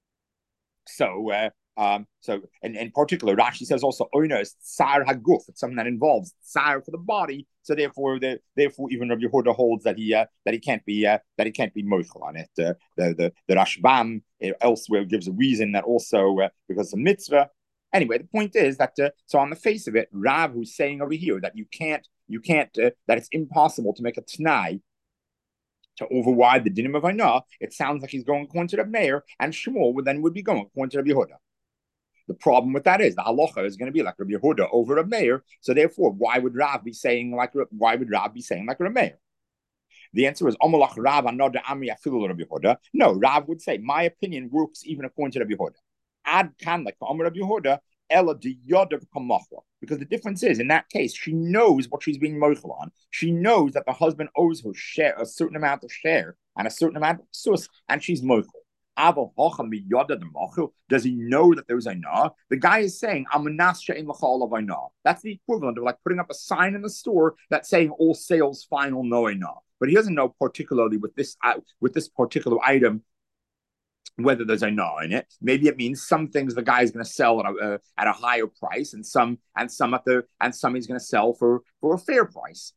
So in particular, Rashi says also oina is tsar haguf. It's something that involves tsar for the body. So therefore even Rabbi Yehuda holds that he can't be mochel on it. The Rashbam elsewhere gives a reason that also because of mitzvah. Anyway, the point is that so on the face of it, Rav, who's saying over here that you can't that it's impossible to make a t'nai to override the dinim of Ainah, it sounds like he's going according to the mayor, and Shmuel would be going according to Rabbi Yehuda. The problem with that is the halacha is going to be like Rabbi Yehuda over a mayor. So therefore, why would Rav be saying like Rabbi Meir? The answer is Omalach Rav Anoda Amri Afilu Rabbi Yehuda. No, Rav would say my opinion works even according to Rabbi Yehuda. Ad kan like Rabbi Yehuda Ella de Yodav Kamachla. Because the difference is in that case, she knows what she's being mochel on. She knows that the husband owes her share, a certain amount of share and a certain amount of sus, and she's mochel. Does he know that there's Ainah? The guy is saying, that's the equivalent of like putting up a sign in the store that's saying all sales final no Ainah. But he doesn't know particularly with this particular item whether there's Ainah in it. Maybe it means some things the guy is going to sell at a higher price, and some he's going to sell for a fair price.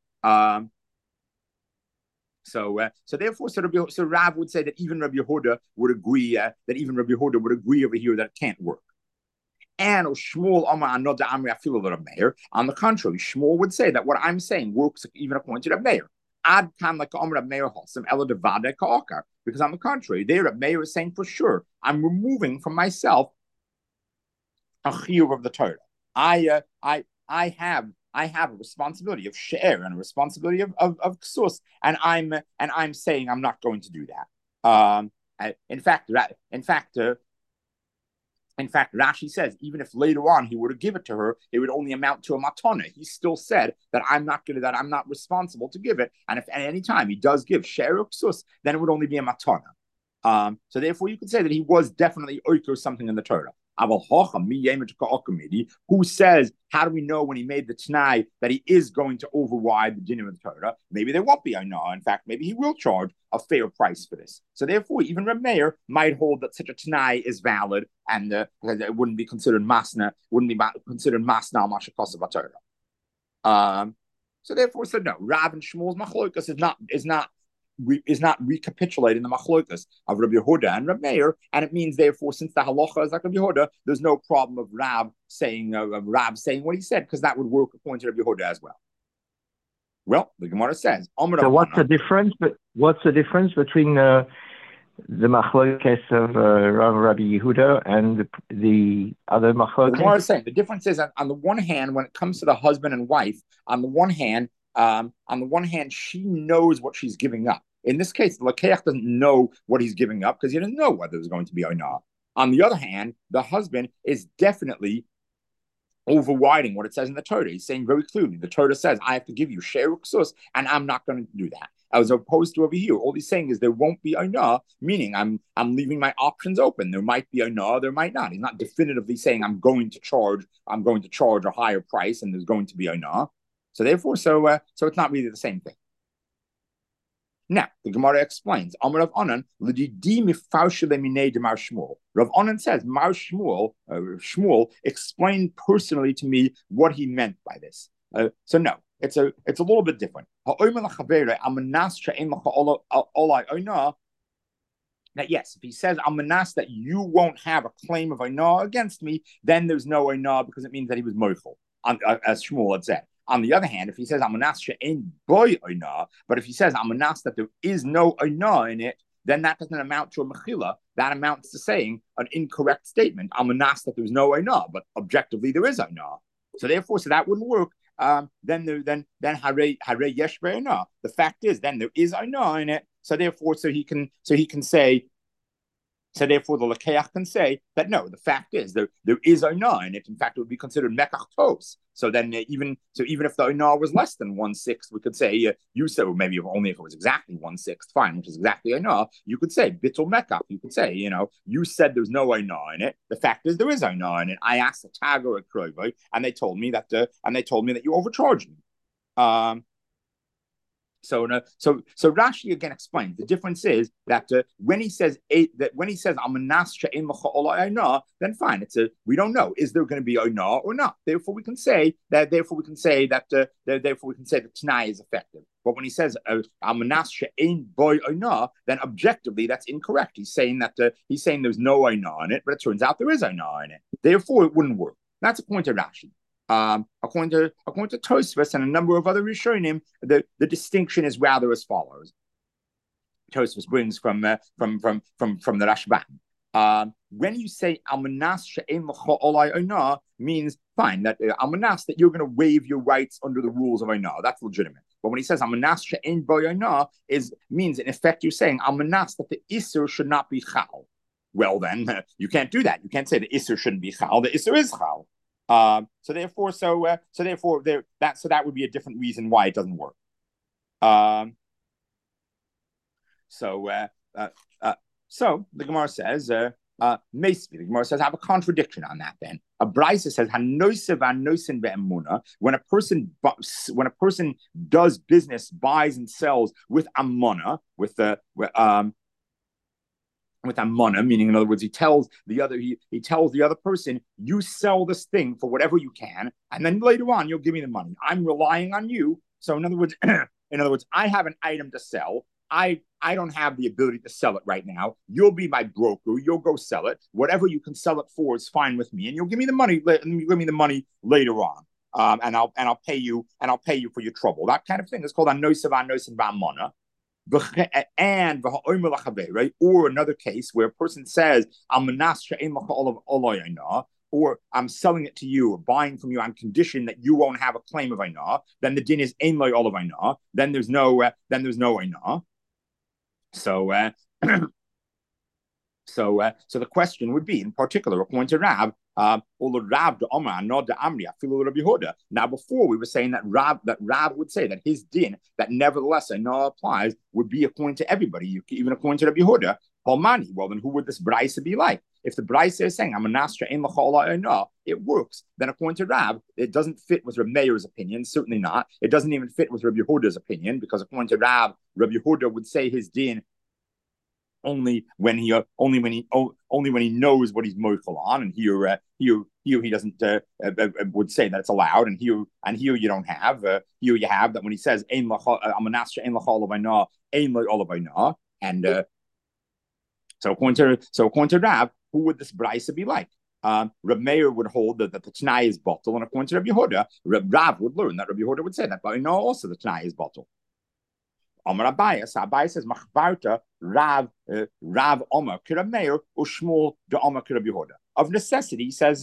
So therefore, Rav would say that even Rabbi Yehuda would agree over here that it can't work. And Shmuel on the contrary, Shmuel would say that what I'm saying works even according to Rabbi Meir. Ad kan like Rabbi Meir Hosam Ela Devade Ka'akar. Because on the contrary, there Rabbi Meir is saying for sure, I'm removing from myself a chiyuv of the Torah. I have a responsibility of share and a responsibility of ksus, and I'm saying I'm not going to do that. In fact, Rashi says even if later on he were to give it to her, it would only amount to a matana. He still said that I'm not responsible to give it, and if at any time he does give share or ksus, then it would only be a matana. So therefore, you could say that he was definitely oiker something in the Torah. Who says, how do we know when he made the Tanai that he is going to override the dinim of the Torah? Maybe there won't be Ainah. In fact, maybe he will charge a fair price for this. So therefore, even Reb Meir might hold that such a Tanai is valid and it wouldn't be considered masna, mashakos of Torah. So therefore, said no. Rav and Shmuel's machlokas is not recapitulating the machlokas of Rabbi Yehuda and Rabbi Meir, and it means therefore, since the halacha is like Rabbi Yehuda, there's no problem of Rav saying what he said, because that would work according to Rabbi Yehuda as well. Well, the Gemara says, so what's the difference? But what's the difference between the machlokas of Rabbi Yehuda and the other machlokas? The Gemara is saying the difference is on the one hand, when it comes to the husband and wife, on the one hand, she knows what she's giving up. In this case, the Lakeach doesn't know what he's giving up because he doesn't know whether there's going to be Ainah. On the other hand, the husband is definitely overriding what it says in the Torah. He's saying very clearly, the Torah says, I have to give you share ksus, and I'm not going to do that. As opposed to over here, all he's saying is there won't be Ainah, meaning I'm leaving my options open. There might be Ainah, there might not. He's not definitively saying I'm going to charge a higher price and there's going to be Ainah. So therefore, so it's not really the same thing. Now, the Gemara explains, Amar Rav Anan, l'didi mifaushele minei de Mar Shmuel. Rav Anan says, Mar Shmuel explained personally to me what he meant by this. So no, it's a little bit different. That yes, if he says Amanas that you won't have a claim of Ainah against me, then there's no Ainah because it means that he was moichel, as Shmuel had said. On the other hand, if he says Amanas she'ein boy Ainah, but if he says Amanas that there is no Ainah in it, then that doesn't amount to a mechila. That amounts to saying an incorrect statement. Amanas that there's no Ainah, but objectively there is Ainah. So therefore, that wouldn't work. Then hare yesh be'Ainah. The fact is, then there is Ainah in it. So therefore, he can say. So therefore, the Lakeach can say that no, the fact is there is Ainah in it. In fact, it would be considered Mekach Tos. So then even if the Ainah was less than 1/6, we could say you said, or maybe only if it was exactly 1/6, fine, which is exactly Ainah. You could say Bittul Mekach. You could say you said there's no Ainah in it. The fact is there is Ainah in it. I asked the Tagar at Kroivoi, and they told me that you overcharged me. So Rashi again explains the difference is that when he says Amanas she'ein l'cha ola Ainah, then fine. We don't know, is there going to be Ainah or not. Therefore we can say that Tanai is effective. But when he says Amanas she'ein boy Ainah, then objectively that's incorrect. He's saying there's no Ainah in it, but it turns out there is Ainah in it. Therefore it wouldn't work. That's a point of Rashi. According to Tosfos and a number of other Rishonim, the distinction is rather as follows. Tosfos brings from the Rashban. When you say Almanas she'ein l'cha olai Ainah, means fine that Almanas that you're going to waive your rights under the rules of Ainah. That's legitimate. But when he says Almanas she'ein bo Ainah, means in effect you're saying Almanas that the Isser should not be Chal. Well then, you can't do that. You can't say the Isser shouldn't be Chal. The Isser is Chal. So that would be a different reason why it doesn't work. So the Gemara says, the Gemara says, I have a contradiction on that. Then a Brisa says, when a person does business, buys and sells with amona, with amana, meaning in other words, he tells the other person, you sell this thing for whatever you can, and then later on you'll give me the money. I'm relying on you. So in other words, I have an item to sell. I don't have the ability to sell it right now. You'll be my broker. You'll go sell it. Whatever you can sell it for is fine with me, and you'll give me the money. Give me the money later on, and I'll pay you for your trouble. That kind of thing is called anosav v'amana. And right, or another case where a person says, or I'm selling it to you or buying from you on condition that you won't have a claim of Ainah, then the din is ein loy olav Ainah, then there's no Ainah. So the question would be, in particular, according to Rav, now before we were saying that Rav would say that his din, that nevertheless Ainah applies, would be according to everybody, even according to Rabbi Yehuda. Well, then who would this Brisa be like? If the Brisa is saying Amanas she'ein l'cha ola Ainah, it works. Then according to Rav, it doesn't fit with Rabbi Meir's opinion, certainly not. It doesn't even fit with Rabbi Yehuda's opinion, because according to Rav, Rabbi Yehuda would say his din only when he knows what he's moichel on, and here he doesn't would say that it's allowed, and here you don't have. Here you have that when he says ein amanas she'ein l'cha olav Ainah, ein lo olav Ainah, and so according to Rav, who would this Brisa be like? Reb Meir would hold that the Tanai is bottle, and according to Rabbi Yehuda, Rav would learn that Rabbi Yehuda would say that, but I know also the Tanai is bottle. Amar Abaye, so Abaye says Machbarta Rav Omer K'Rab Meir Ushmul de Omer K'Rab Yehuda. Of necessity, says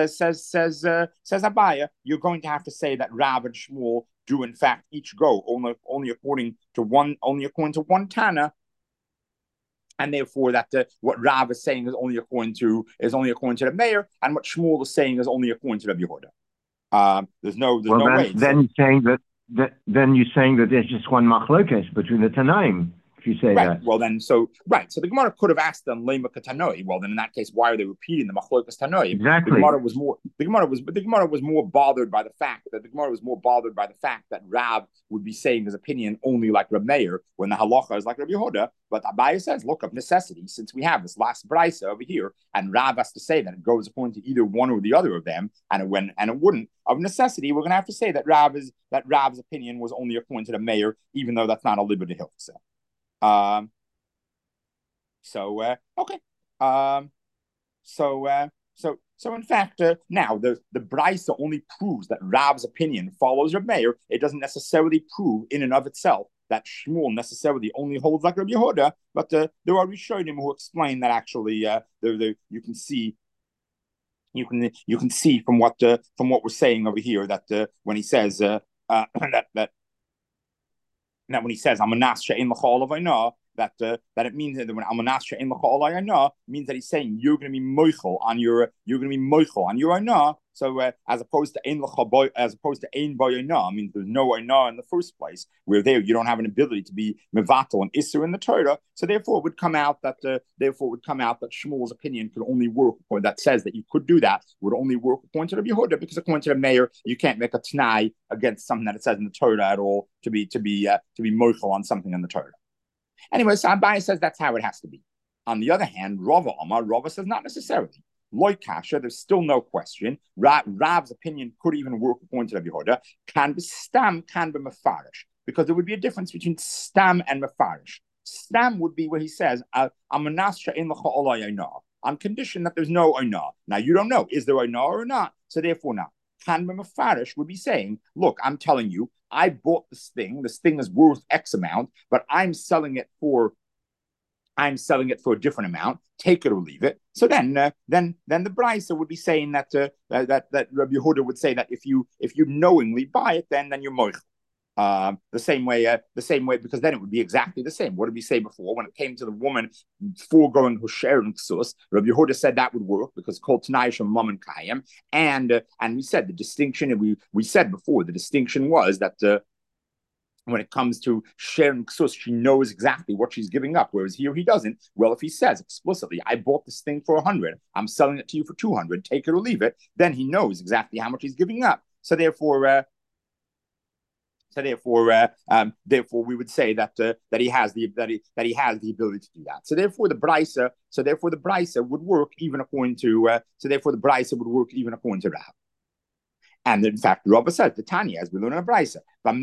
Abaye, you're going to have to say that Rav and Shmuel do in fact each go only according to one Tana. and therefore that what Rav is saying is only according to the mayor, and what Shmuel is saying is only according to Rabbi Yehuda. There's no way. Then you're saying that there's just one machlokes between the Tanaim. If you say right. that. Well, then, so the Gemara could have asked them Lema Tanoi. Well, then in that case, why are they repeating the Machlokas Tanoi? Exactly. The Gemara was more bothered by the fact that Rab would be saying his opinion only like Reb Meir when the halacha is like Rabbi Yehuda. But Abaye says, look, of necessity, since we have this last brisa over here, and Rab has to say that it goes according to either one or the other of them, and it wouldn't. Of necessity, we're going to have to say that Rab's opinion was only according to the mayor, even though that's not a liberty hill. Okay. So in fact, now the Brisa only proves that Rav's opinion follows Reb Meir. It doesn't necessarily prove in and of itself that Shmuel necessarily only holds like Rabbi Yehuda, but there are Rishonim who explain that actually you can see from what we're saying over here that when he says that when he says Amanasha in l'chol avayna, that it means that when Amanasha in l'chol avayna means that he's saying you're going to be moichel on your ayna. So as opposed to ein bayayna means there's no ayna in the first place. Where there you don't have an ability to be mevatel and isser in the Torah. So therefore it would come out that Shmuel's opinion could only work, or that says that you could do that would only work according to Rabbi Yehuda, because according to the mayor you can't make a t'nai against something that it says in the Torah at all to be moichel on something in the Torah. Anyway, so Abaye says that's how it has to be. On the other hand, Rava says not necessarily. Like Kasha, there's still no question. Rav's opinion could even work according to Rabbi Yehuda. Can be stam, can be mefarish, because there would be a difference between stam and mefarish. Stam would be where he says, "Amanasha in l'cha olayna," on condition that there's no ayna. Now you don't know, is there ayna or not? So therefore, not. Can be mefarish would be saying, look, I'm telling you, I bought this thing. This thing is worth X amount, but I'm selling it for a different amount. Take it or leave it. So then the Brisa would be saying that Rabbi Yehuda would say that if you knowingly buy it, then you're moich. The same way, because then it would be exactly the same. What did we say before when it came to the woman foregoing her share in ksus? Rabbi Yehuda said that would work because called Tanai Shem Mammon Kayim, and we said the distinction, and we said before the distinction was that. When it comes to sharing ksus, she knows exactly what she's giving up, whereas here he doesn't. Well, if he says explicitly, I bought this thing for 100, I'm selling it to you for 200, take it or leave it, then he knows exactly how much he's giving up. So therefore, we would say that he has the ability to do that. So therefore, the brisa would work even according to Rav. And in fact, Rabba says the Tanya, as we learn in a brisa,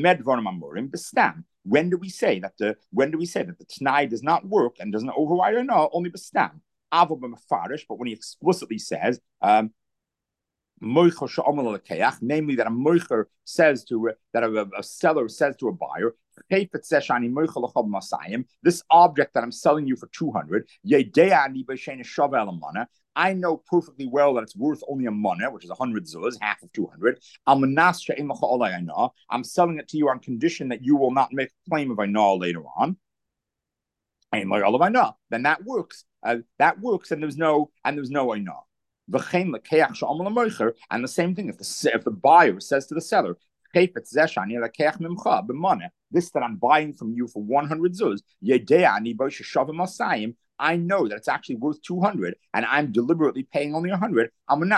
when do we say that the Tanai does not work and doesn't override or no, only bestam. But when he explicitly says, namely that a moicher says to a seller says to a buyer, this object that I'm selling you for 200, I know perfectly well that it's worth only a mana, which is 100 zuz, half of 200. I'm selling it to you on condition that you will not make a claim of Ainah later on. Then that works. That works, and there's no Ainah. And the same thing, if the buyer says to the seller, this that I'm buying from you for 100 zuz, I know that it's actually worth 200, and I'm deliberately paying only 100.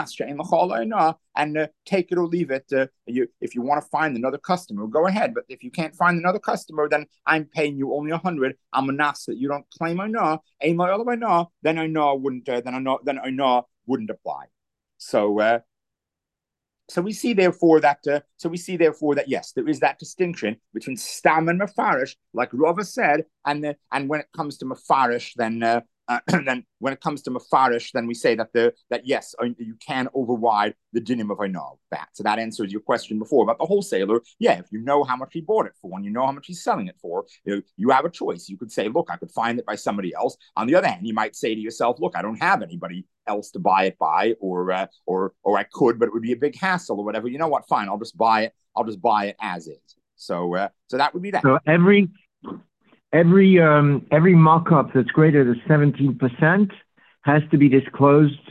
And take it or leave it. If you want to find another customer, go ahead. But if you can't find another customer, then I'm paying you only 100. That you don't claim I know. Then I know wouldn't. Then I know wouldn't apply. So we see therefore that yes, there is that distinction between stam and mefarish, like Rava said, and when it comes to mefarish, then when it comes to mefarish, then we say that yes, you can override the dinim of Ainah. So that answers your question before about the wholesaler. Yeah, if you know how much he bought it for and you know how much he's selling it for, you have a choice. You could say, look, I could find it by somebody else. On the other hand, you might say to yourself, look, I don't have anybody else to buy it by, or I could, but it would be a big hassle or whatever. You know what? Fine, I'll just buy it. I'll just buy it as is. So that would be that. So every markup that's greater than 17% has to be disclosed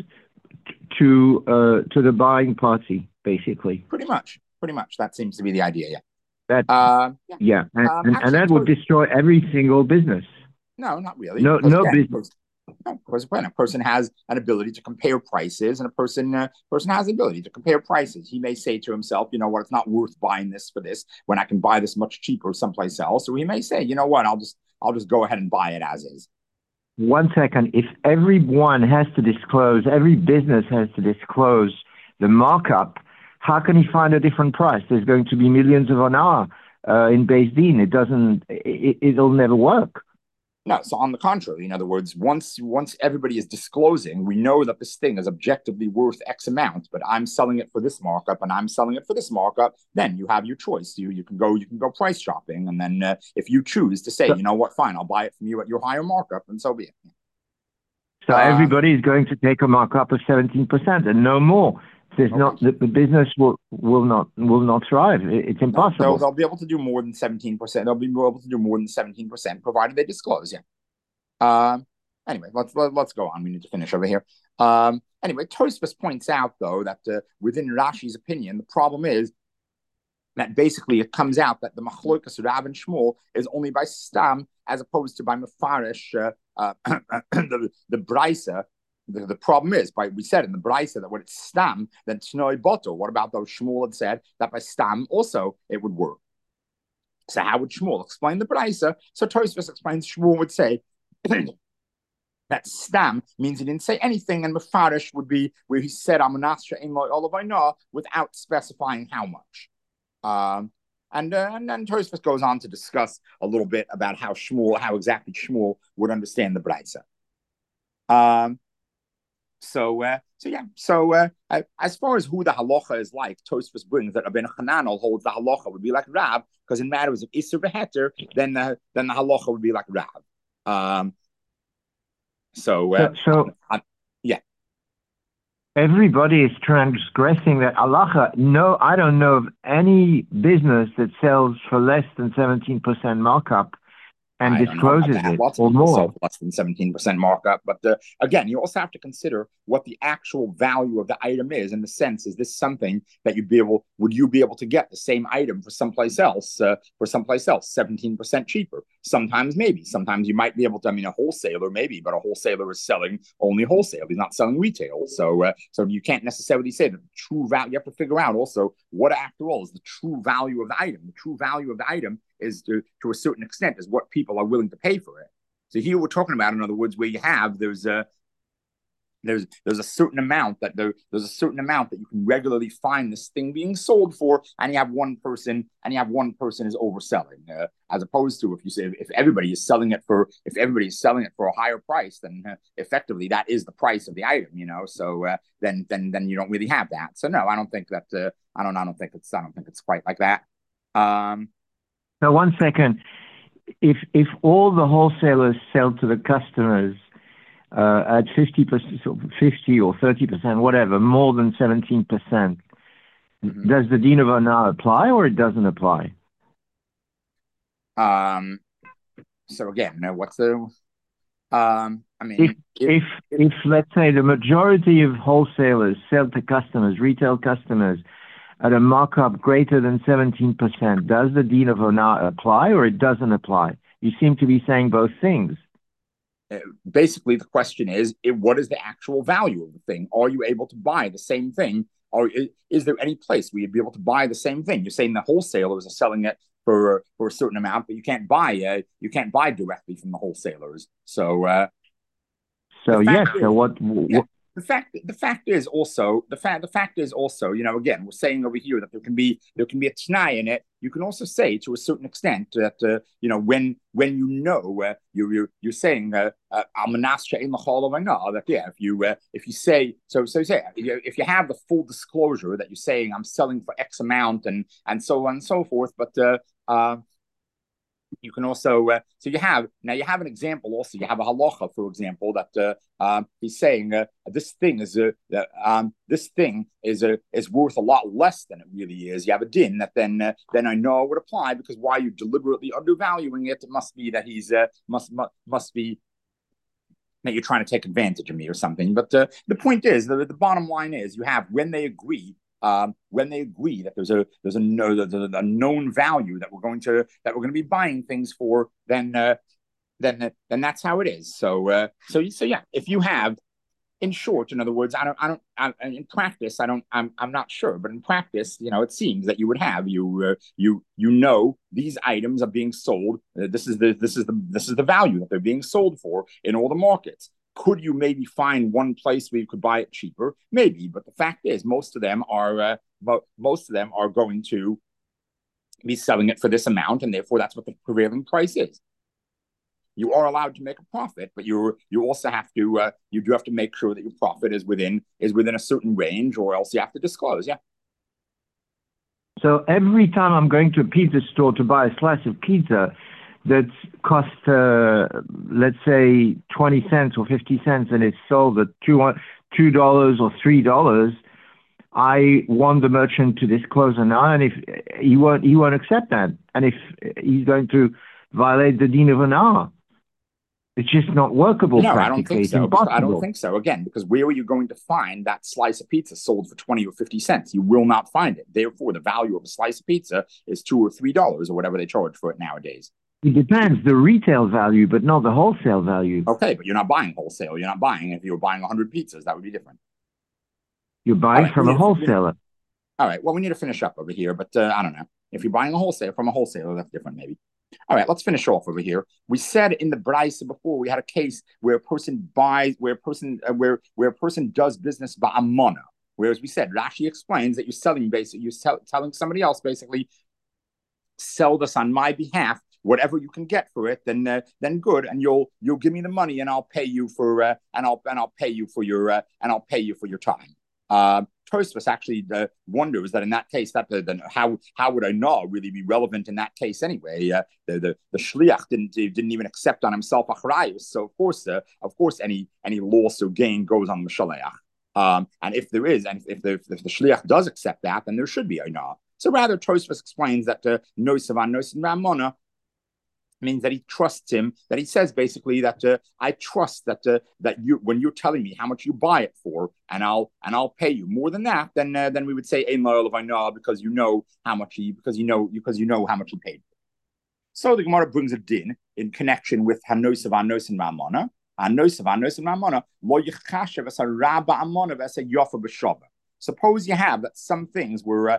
to the buying party, basically. Pretty much. That seems to be the idea. Yeah. That Yeah. yeah, and Actually, that would destroy every single business. no, not really, No, because no again, business. because when a person has an ability to compare prices, and a person has the ability to compare prices, he may say to himself, you know what, it's not worth buying this for this when I can buy this much cheaper someplace else. Or he may say, you know what, I'll just go ahead and buy it as is. 1 second. If everyone has to disclose, every business has to disclose the markup, how can he find a different price? There's going to be millions of an hour in Beis Din. It doesn't. It'll never work. No, so on the contrary, in other words, once everybody is disclosing, we know that this thing is objectively worth X amount, but I'm selling it for this markup and I'm selling it for this markup. Then you have your choice. You can go price shopping, and then if you choose to say, So, you know what, fine, I'll buy it from you at your higher markup, and so be it. so Um, everybody is going to take a markup of 17% and no more. There's not okay. the business will not thrive. It's No, they'll impossible. they'll be able to do more than 17%. They'll be able to do more than 17%, provided they disclose. Yeah. Anyway, let's go on. We need to finish over here. Anyway, Tosfos points out though that within Rashi's opinion, the problem is that basically it comes out that the machlokas Rav and Shmuel is only by stam as opposed to by mafarish the brisa. The problem is, we said in the brisa that when it's stam, then tnoi boto. What about those Shmuel had said that by stam also it would work? So how would Shmuel explain the brisa? So Tosfos explains Shmuel would say that stam means he didn't say anything, and mafarish would be where he said amanastra in olavayna without specifying how much. And then Tosfos goes on to discuss a little bit about how exactly Shmuel would understand the brisa. As far as who the halacha is like, Tosfos brings that Rabbeinu Hananel holds the halacha would be like Rav, because in matters of Isser v'Heter, then the halacha would be like Rav. So Yeah. everybody is transgressing that halacha. No, I don't know of any business that sells for less than 17% markup and I don't know about discloses that. it Lots of or people sell more. for less than 17% markup. But again, you also have to consider what the actual value of the item is, in the sense, is this something that would you be able to get the same item for someplace else, 17% cheaper? Sometimes maybe. Sometimes you might be able to, I mean, a wholesaler maybe, but a wholesaler is selling only wholesale. He's not selling retail. So you can't necessarily say that the true value. You have to figure out also what, after all, is the true value of the item. The true value of the item is to a certain extent is what people are willing to pay for it. So here we're talking about, in other words, where you have there's a certain amount that you can regularly find this thing being sold for, and you have one person is overselling, as opposed to if everybody is selling it for a higher price, then effectively that is the price of the item, So then you don't really have that. So no, I don't think that I don't think it's quite like that. Now, 1 second. If all the wholesalers sell to the customers at 50%, 50 or 30%, whatever, more than 17%, does the Din of Ana apply or it doesn't apply? So again, what's the I mean, if let's say the majority of wholesalers sell to customers, retail customers, at a markup greater than 17%, does the Din of Ana apply or it doesn't apply? You seem to be saying both things. Basically, the question is, what is the actual value of the thing? Are you able to buy the same thing? Or is there any place where you'd be able to buy the same thing? You're saying the wholesalers are selling it for a certain amount, but you can't buy directly from the wholesalers. So yes. So what? The fact is also, again, we're saying over here that there can be a t'nai in it. You can also say to a certain extent that when you're saying al-manascha in that if you say if you have the full disclosure that you're saying I'm selling for X amount and so on and so forth, but You can also so you have an example. Also, you have a halacha, for example, that he's saying this thing is worth a lot less than it really is. You have a din that then I know would apply, because why are you deliberately undervaluing it? It must be that he's must be that you're trying to take advantage of me or something. But the point is, the bottom line is, you have, when they agree that there's a known value that we're going to be buying things for, then that's how it is. So yeah, if you have, in short, in other words, in practice, I'm not sure, but in practice, it seems that you would have, these items are being sold. This is the value that they're being sold for in all the markets. Could you maybe find one place where you could buy it cheaper? Maybe, but the fact is, most of them are going to be selling it for this amount, and therefore that's what the prevailing price is. You are allowed to make a profit, but you also have to you do have to make sure that your profit is within a certain range, or else you have to disclose. Yeah. So every time I'm going to a pizza store to buy a slice of pizza that costs, let's say, 20 cents or 50 cents, and it's sold at $2 or $3, I want the merchant to disclose an hour, and if he won't accept that, and if he's going to violate the din of an hour, it's just not workable. No, practically. I don't think it's so. Impossible. I don't think so. Again, because where are you going to find that slice of pizza sold for 20 or 50 cents? You will not find it. Therefore, the value of a slice of pizza is $2 or $3 or whatever they charge for it nowadays. It depends, the retail value, but not the wholesale value. Okay, but you're not buying wholesale. You're not buying, if you were buying 100 pizzas, that would be different. You're buying from a wholesaler. All right, well, we need to finish up over here, but I don't know. If you're buying from a wholesaler, that's different, maybe. All right, let's finish off over here. We said in the Braisa before, we had a case where a person does business by amana. Whereas we said, Rashi explains that you're telling somebody else, basically, sell this on my behalf. Whatever you can get for it, then good, and you'll give me the money, and I'll pay you for your time. Tosfos actually wonders that in that case, that how would I know really be relevant in that case anyway? The shliach didn't even accept on himself achrayus, so of course any loss or gain goes on the shaliach. And if there is, and if the shliach does accept that, then there should be a no. So rather, Tosfos explains that nosavan nosin ramona means that he trusts him, that he says basically that I trust that you, when you're telling me how much you buy it for, and I'll pay you more than that, then we would say ein loyal of I because you know how much he paid. So the Gemara brings a din in connection with hanosav anosin ramona. Hanosav anosin ramona lo yichashev as a rabba amona as a yofa b'shava. Suppose you have that some things were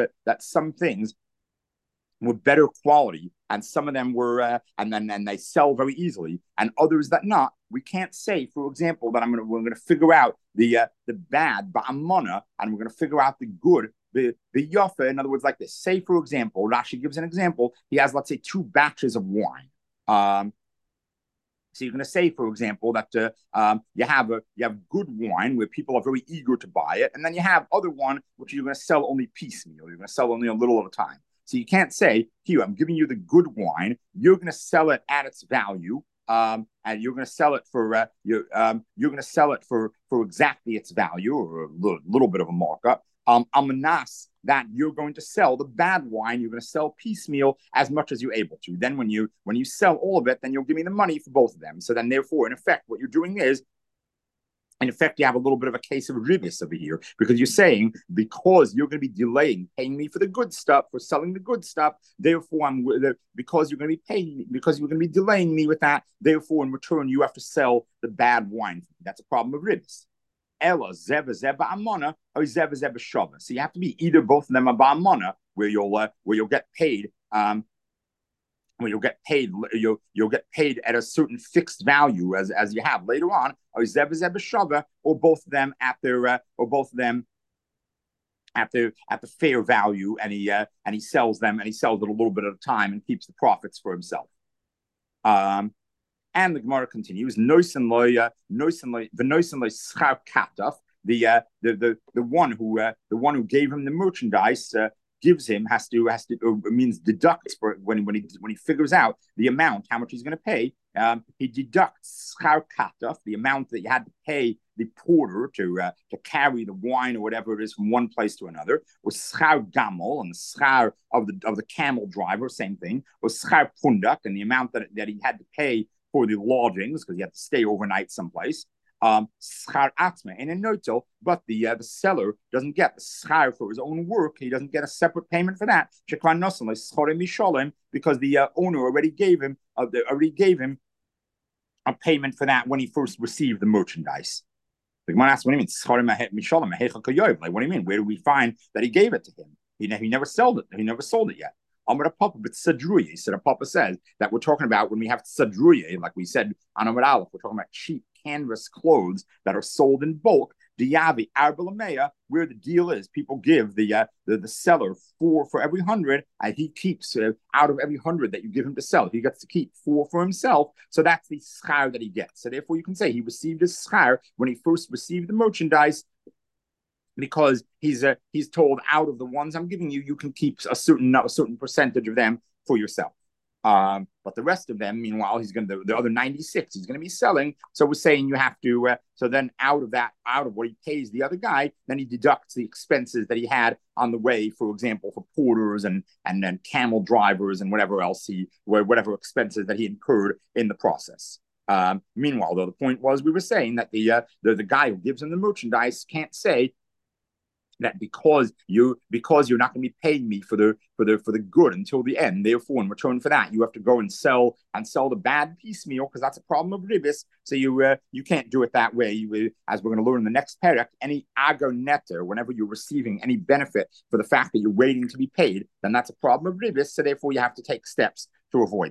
were better quality, and some of them were, and they sell very easily, and others that not. We can't say, for example, that we're gonna figure out the bad ba'amona, and we're gonna figure out the good, the yafa. In other words, like this. Say, for example, Rashi gives an example. He has, let's say, 2 batches of wine. So you're going to say, for example, that you have good wine where people are very eager to buy it, and then you have other one which you're going to sell only piecemeal. You're going to sell only a little at a time. So you can't say, here, I'm giving you the good wine. You're going to sell it at its value, and you're going to sell it for you're going to sell it for exactly its value, or a little bit of a markup. Amanas, that you're going to sell the bad wine, you're going to sell piecemeal as much as you're able to. Then when you sell all of it, then you'll give me the money for both of them. So then, therefore, in effect, what you're doing is, in effect, you have a little bit of a case of ribis over here, because you're saying, because you're going to be delaying paying me for the good stuff, for selling the good stuff, therefore because you're going to be paying me, because you're going to be delaying me with that, therefore in return you have to sell the bad wine. That's a problem of ribis. Ella zeba zeba amona or zeba zeba shava. So you have to be either both of them are amona, where you'll get paid. You'll get paid at a certain fixed value as you have later on, or zeba zeba shava, or both of them at the fair value, and he sells them, and he sells it a little bit at a time and keeps the profits for himself. And the Gemara continues, the one who gave him the merchandise gives him means deducts for when he figures out the amount, how much he's going to pay. He deducts schar kataf, the amount that you had to pay the porter to carry the wine or whatever it is from one place to another, or schar gamel, and the schar of the camel driver, same thing, or schar pundak, and the amount that he had to pay for the lodgings because he had to stay overnight someplace. Schar atma and a notel, but the seller doesn't get the schar for his own work. He doesn't get a separate payment for that. Because the owner already gave him a payment for that when he first received the merchandise. The Gemara asks, what do you mean? Like, what do you mean? Where do we find that he gave it to him? He never sold it. He never sold it yet. Amar Papa, but Sadruye. So the Papa says that we're talking about when we have Sadruye, like we said on Amar Aleph, we're talking about cheap canvas clothes that are sold in bulk. Diavi Arbalameya, where the deal is, people give the seller four for every 100, and he keeps out of every 100 that you give him to sell, he gets to keep 4 for himself. So that's the schar that he gets. So therefore, you can say he received his schar when he first received the merchandise, because he's told, out of the ones I'm giving you, you can keep a certain percentage of them for yourself. But the rest of them, meanwhile, the other 96, he's going to be selling. So we're saying you have to, so then out of what he pays the other guy, then he deducts the expenses that he had on the way, for example, for porters and then camel drivers and whatever expenses that he incurred in the process. Meanwhile, though, the point was, we were saying that the guy who gives him the merchandise can't say that because you're not going to be paying me for the good until the end, therefore in return for that you have to go and sell the bad piecemeal, because that's a problem of ribis. So you can't do it that way. As we're going to learn in the next parak, any agar netter, whenever you're receiving any benefit for the fact that you're waiting to be paid, then that's a problem of ribis. So therefore you have to take steps to avoid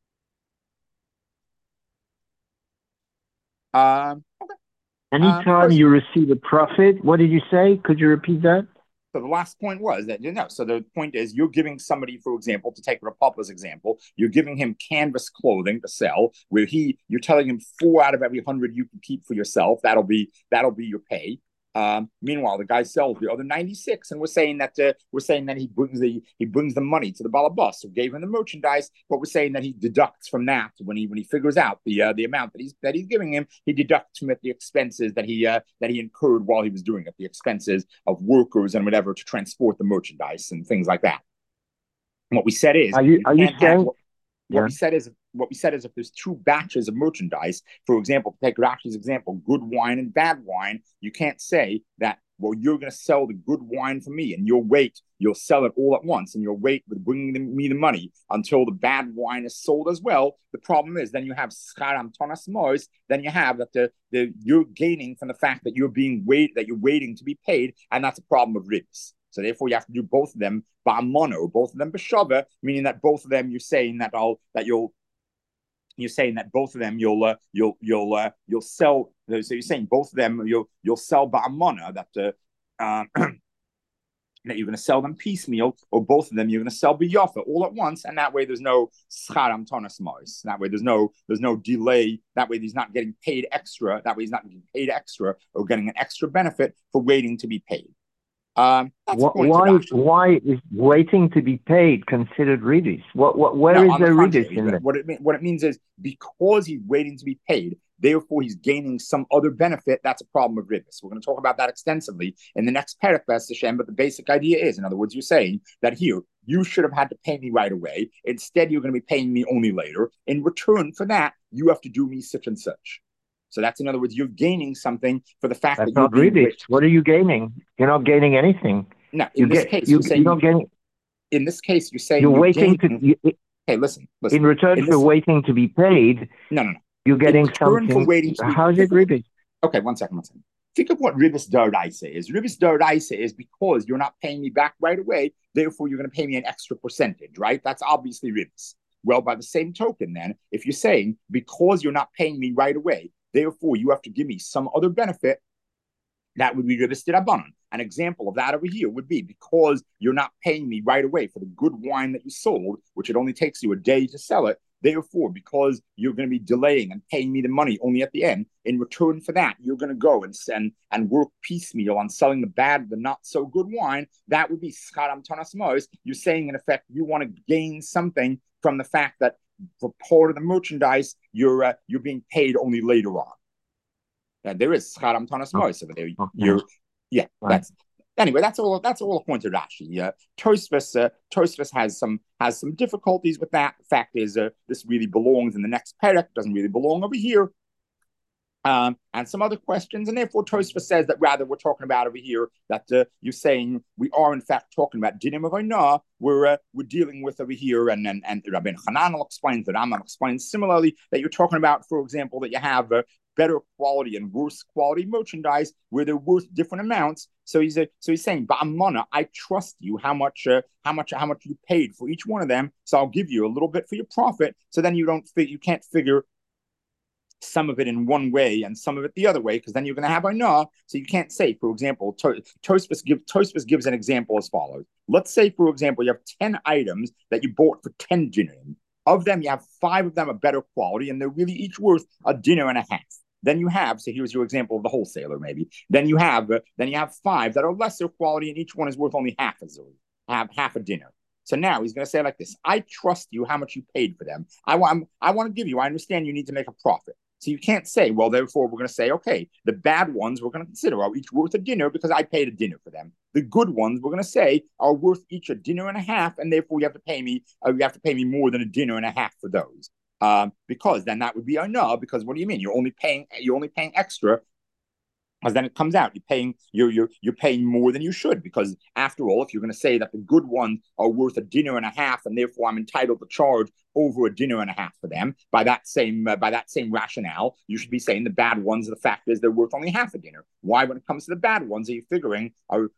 that. Okay. Anytime you receive a profit, what did you say? Could you repeat that? So the last point was that, so the point is, you're giving somebody, for example, to take Rapapa's example, you're giving him canvas clothing to sell, where you're telling him 4 out of every 100 you can keep for yourself. That'll be your pay. Meanwhile, the guy sells the other 96, and we're saying that he brings the money to the balabas who gave him the merchandise, but we're saying that he deducts from that when he figures out the amount that he's giving him, he deducts from it the expenses that he incurred while he was doing it, the expenses of workers and whatever to transport the merchandise and things like that. And what we said is, what we said is if there's 2 batches of merchandise, for example, take Rashi's example, good wine and bad wine, you can't say that, well, you're going to sell the good wine for me, and you'll sell it all at once, and you'll wait with bringing me the money until the bad wine is sold as well. The problem is, then you have scharam tonas mois, then you have that you're gaining from the fact that you're waiting to be paid, and that's a problem of ribs. So therefore, you have to do both of them ba'amono, both of them b'shava, meaning that both of them you're saying that both of them you'll sell. So you're saying both of them you'll sell ba'amona, that that you're going to sell them piecemeal, or both of them you're going to sell biyafa all at once, and that way there's no scharam tonas mois. That way there's no delay. That way he's not getting paid extra. That way he's not getting paid extra or getting an extra benefit for waiting to be paid. Why is waiting to be paid considered ribis? Where is the ribis in that? What it means is, because he's waiting to be paid, therefore he's gaining some other benefit. That's a problem of ribis. We're going to talk about that extensively in the next parak, Hashem. But the basic idea is, in other words, you're saying that here you should have had to pay me right away. Instead, you're going to be paying me only later. In return for that, you have to do me such and such. So that's, in other words, you're gaining something for the fact that you're not ribis. What are you gaining? You're not gaining anything. No, in this case, you're saying you're waiting hey, listen. In return for waiting to be paid, no. You're getting something. How is it ribis? Okay, one second. Think of what ribis d'oraisa is. Ribis d'oraisa is because you're not paying me back right away, therefore you're going to pay me an extra percentage, right? That's obviously ribis. Well, by the same token, then, if you're saying because you're not paying me right away, therefore you have to give me some other benefit, that would be ribis d'rabanan. An example of that over here would be, because you're not paying me right away for the good wine that you sold, which it only takes you a day to sell it, Therefore, because you're going to be delaying and paying me the money only at the end, in return for that, you're going to go and work piecemeal on selling the not so good wine. That would be scharam tanas mois. You're saying, in effect, you want to gain something from the fact that for part of the merchandise, you're being paid only later on. There is scharam tanas mois over there. Yeah, right. That's all according to Rashi. Tosfos has some difficulties with that. The fact is, this really belongs in the next parak. Doesn't really belong over here. And some other questions, and therefore Tosfos says that rather we're talking about over here that you're saying we are in fact talking about dinim of Ainah. We're dealing with over here, and Rabbeinu Hanan explains, the Rambam explains similarly that you're talking about, for example, that you have better quality and worse quality merchandise where they're worth different amounts. So he's saying, Ba'amana, I trust you how much you paid for each one of them. So I'll give you a little bit for your profit. So then you can't figure some of it in one way and some of it the other way, because then you're going to have Ainah. So you can't say, for example, Tosfos gives an example as follows. Let's say, for example, you have 10 items that you bought for 10 dinim. Of them, you have 5 of them are better quality, and they're really each worth a dinar and a half. Then you have, so here's your example of the wholesaler, maybe. Then you have 5 that are lesser quality, and each one is worth only half a dinar. So now he's going to say like this: I trust you how much you paid for them. I want to give you. I understand you need to make a profit. So you can't say, well, therefore we're going to say, okay, the bad ones we're going to consider are each worth a dinar because I paid a dinar for them. The good ones we're going to say are worth each a dinar and a half, and therefore you have to pay me more than a dinar and a half for those. Because then that would be Ainah. Because what do you mean? You're only paying extra. Because then it comes out you're paying more than you should. Because after all, if you're going to say that the good ones are worth a dinar and a half, and therefore I'm entitled to charge over a dinar and a half for them, by that same rationale, you should be saying the bad ones. The fact is they're worth only half a dinar. Why, when it comes to the bad ones, are you figuring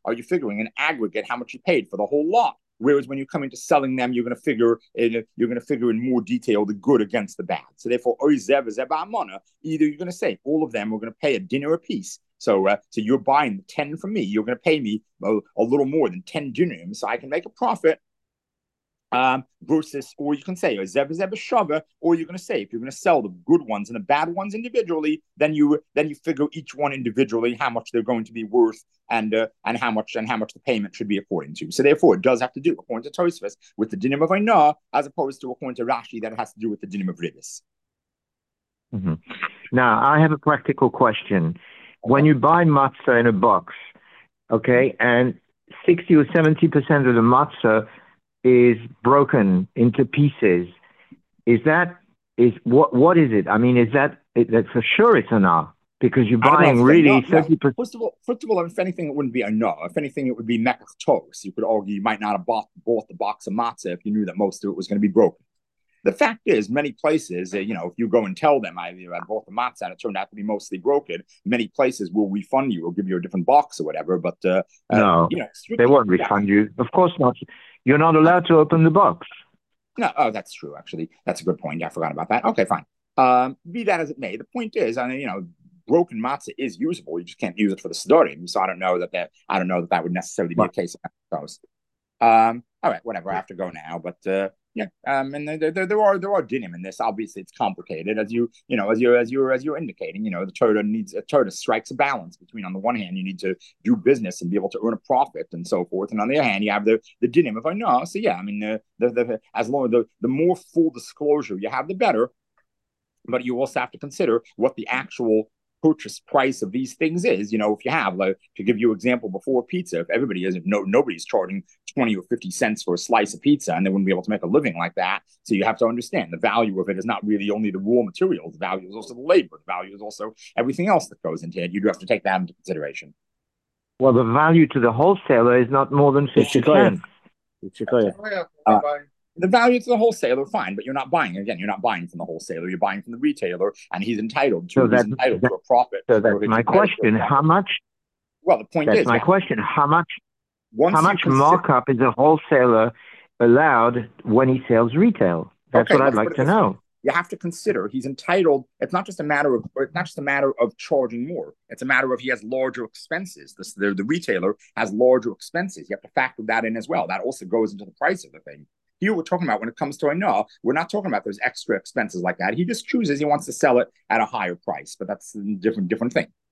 in aggregate how much you paid for the whole lot? Whereas when you come into selling them, you're going to figure in more detail the good against the bad. So therefore, either you're going to say all of them are going to pay a dinar a piece. So you're buying 10 from me. You're going to pay me a little more than 10 dirhams, so I can make a profit. Versus, or you can say, or you're going to say, if you're going to sell the good ones and the bad ones individually, then you figure each one individually how much they're going to be worth, and how much the payment should be according to. So therefore, it does have to do, according to Tosfos, with the dinim of Ainah, as opposed to according to Rashi that it has to do with the dinim of Ribis. Mm-hmm. Now, I have a practical question. When you buy matzah in a box, okay, and 60 or 70% of the matzah is broken into pieces, what is it? I mean, is that for sure it's Ainah? Because you're buying really 30%. No. First of all, if anything, it wouldn't be Ainah. If anything, it would be mekach tos. You could argue you might not have bought the box of matzah if you knew that most of it was going to be broken. The fact is, many places, if you go and tell them I bought the matzah and it turned out to be mostly broken, many places will refund you or give you a different box or whatever. But no, they won't refund you. Of course not. You're not allowed to open the box. No, that's true. Actually, that's a good point. I forgot about that. Okay, fine. Be that as it may, the point is, broken matzah is usable. You just can't use it for the sidorim. So I don't know that would necessarily be a case of those. All right, whatever. I have to go now, but and there are dinim in this. Obviously, it's complicated, as you're indicating. The Torah strikes a balance between, on the one hand, you need to do business and be able to earn a profit and so forth, and on the other hand, you have the dinim of Ainah. So yeah, as long as the more full disclosure you have, the better. But you also have to consider what the actual purchase price of these things is. If you have, to give you an example, before pizza, if everybody is, nobody's charging 20 or 50 cents for a slice of pizza, and they wouldn't be able to make a living like that. So you have to understand the value of it is not really only the raw materials. The value is also the labor. The value is also everything else that goes into it. You do have to take that into consideration. Well, the value to the wholesaler is not more than 50 cents. The value to the wholesaler, fine, but you're not buying. Again, you're not buying from the wholesaler. You're buying from the retailer, and he's entitled to a profit. So that's my question. How much? Well, the point is, my question. How much markup is a wholesaler allowed when he sells retail? That's what I'd like to know. You have to consider he's entitled. It's not just a matter of charging more. It's a matter of he has larger expenses. The retailer has larger expenses. You have to factor that in as well. That also goes into the price of the thing. Here we're talking about when it comes to Ainah, we're not talking about those extra expenses like that. He just chooses he wants to sell it at a higher price, but that's a different thing.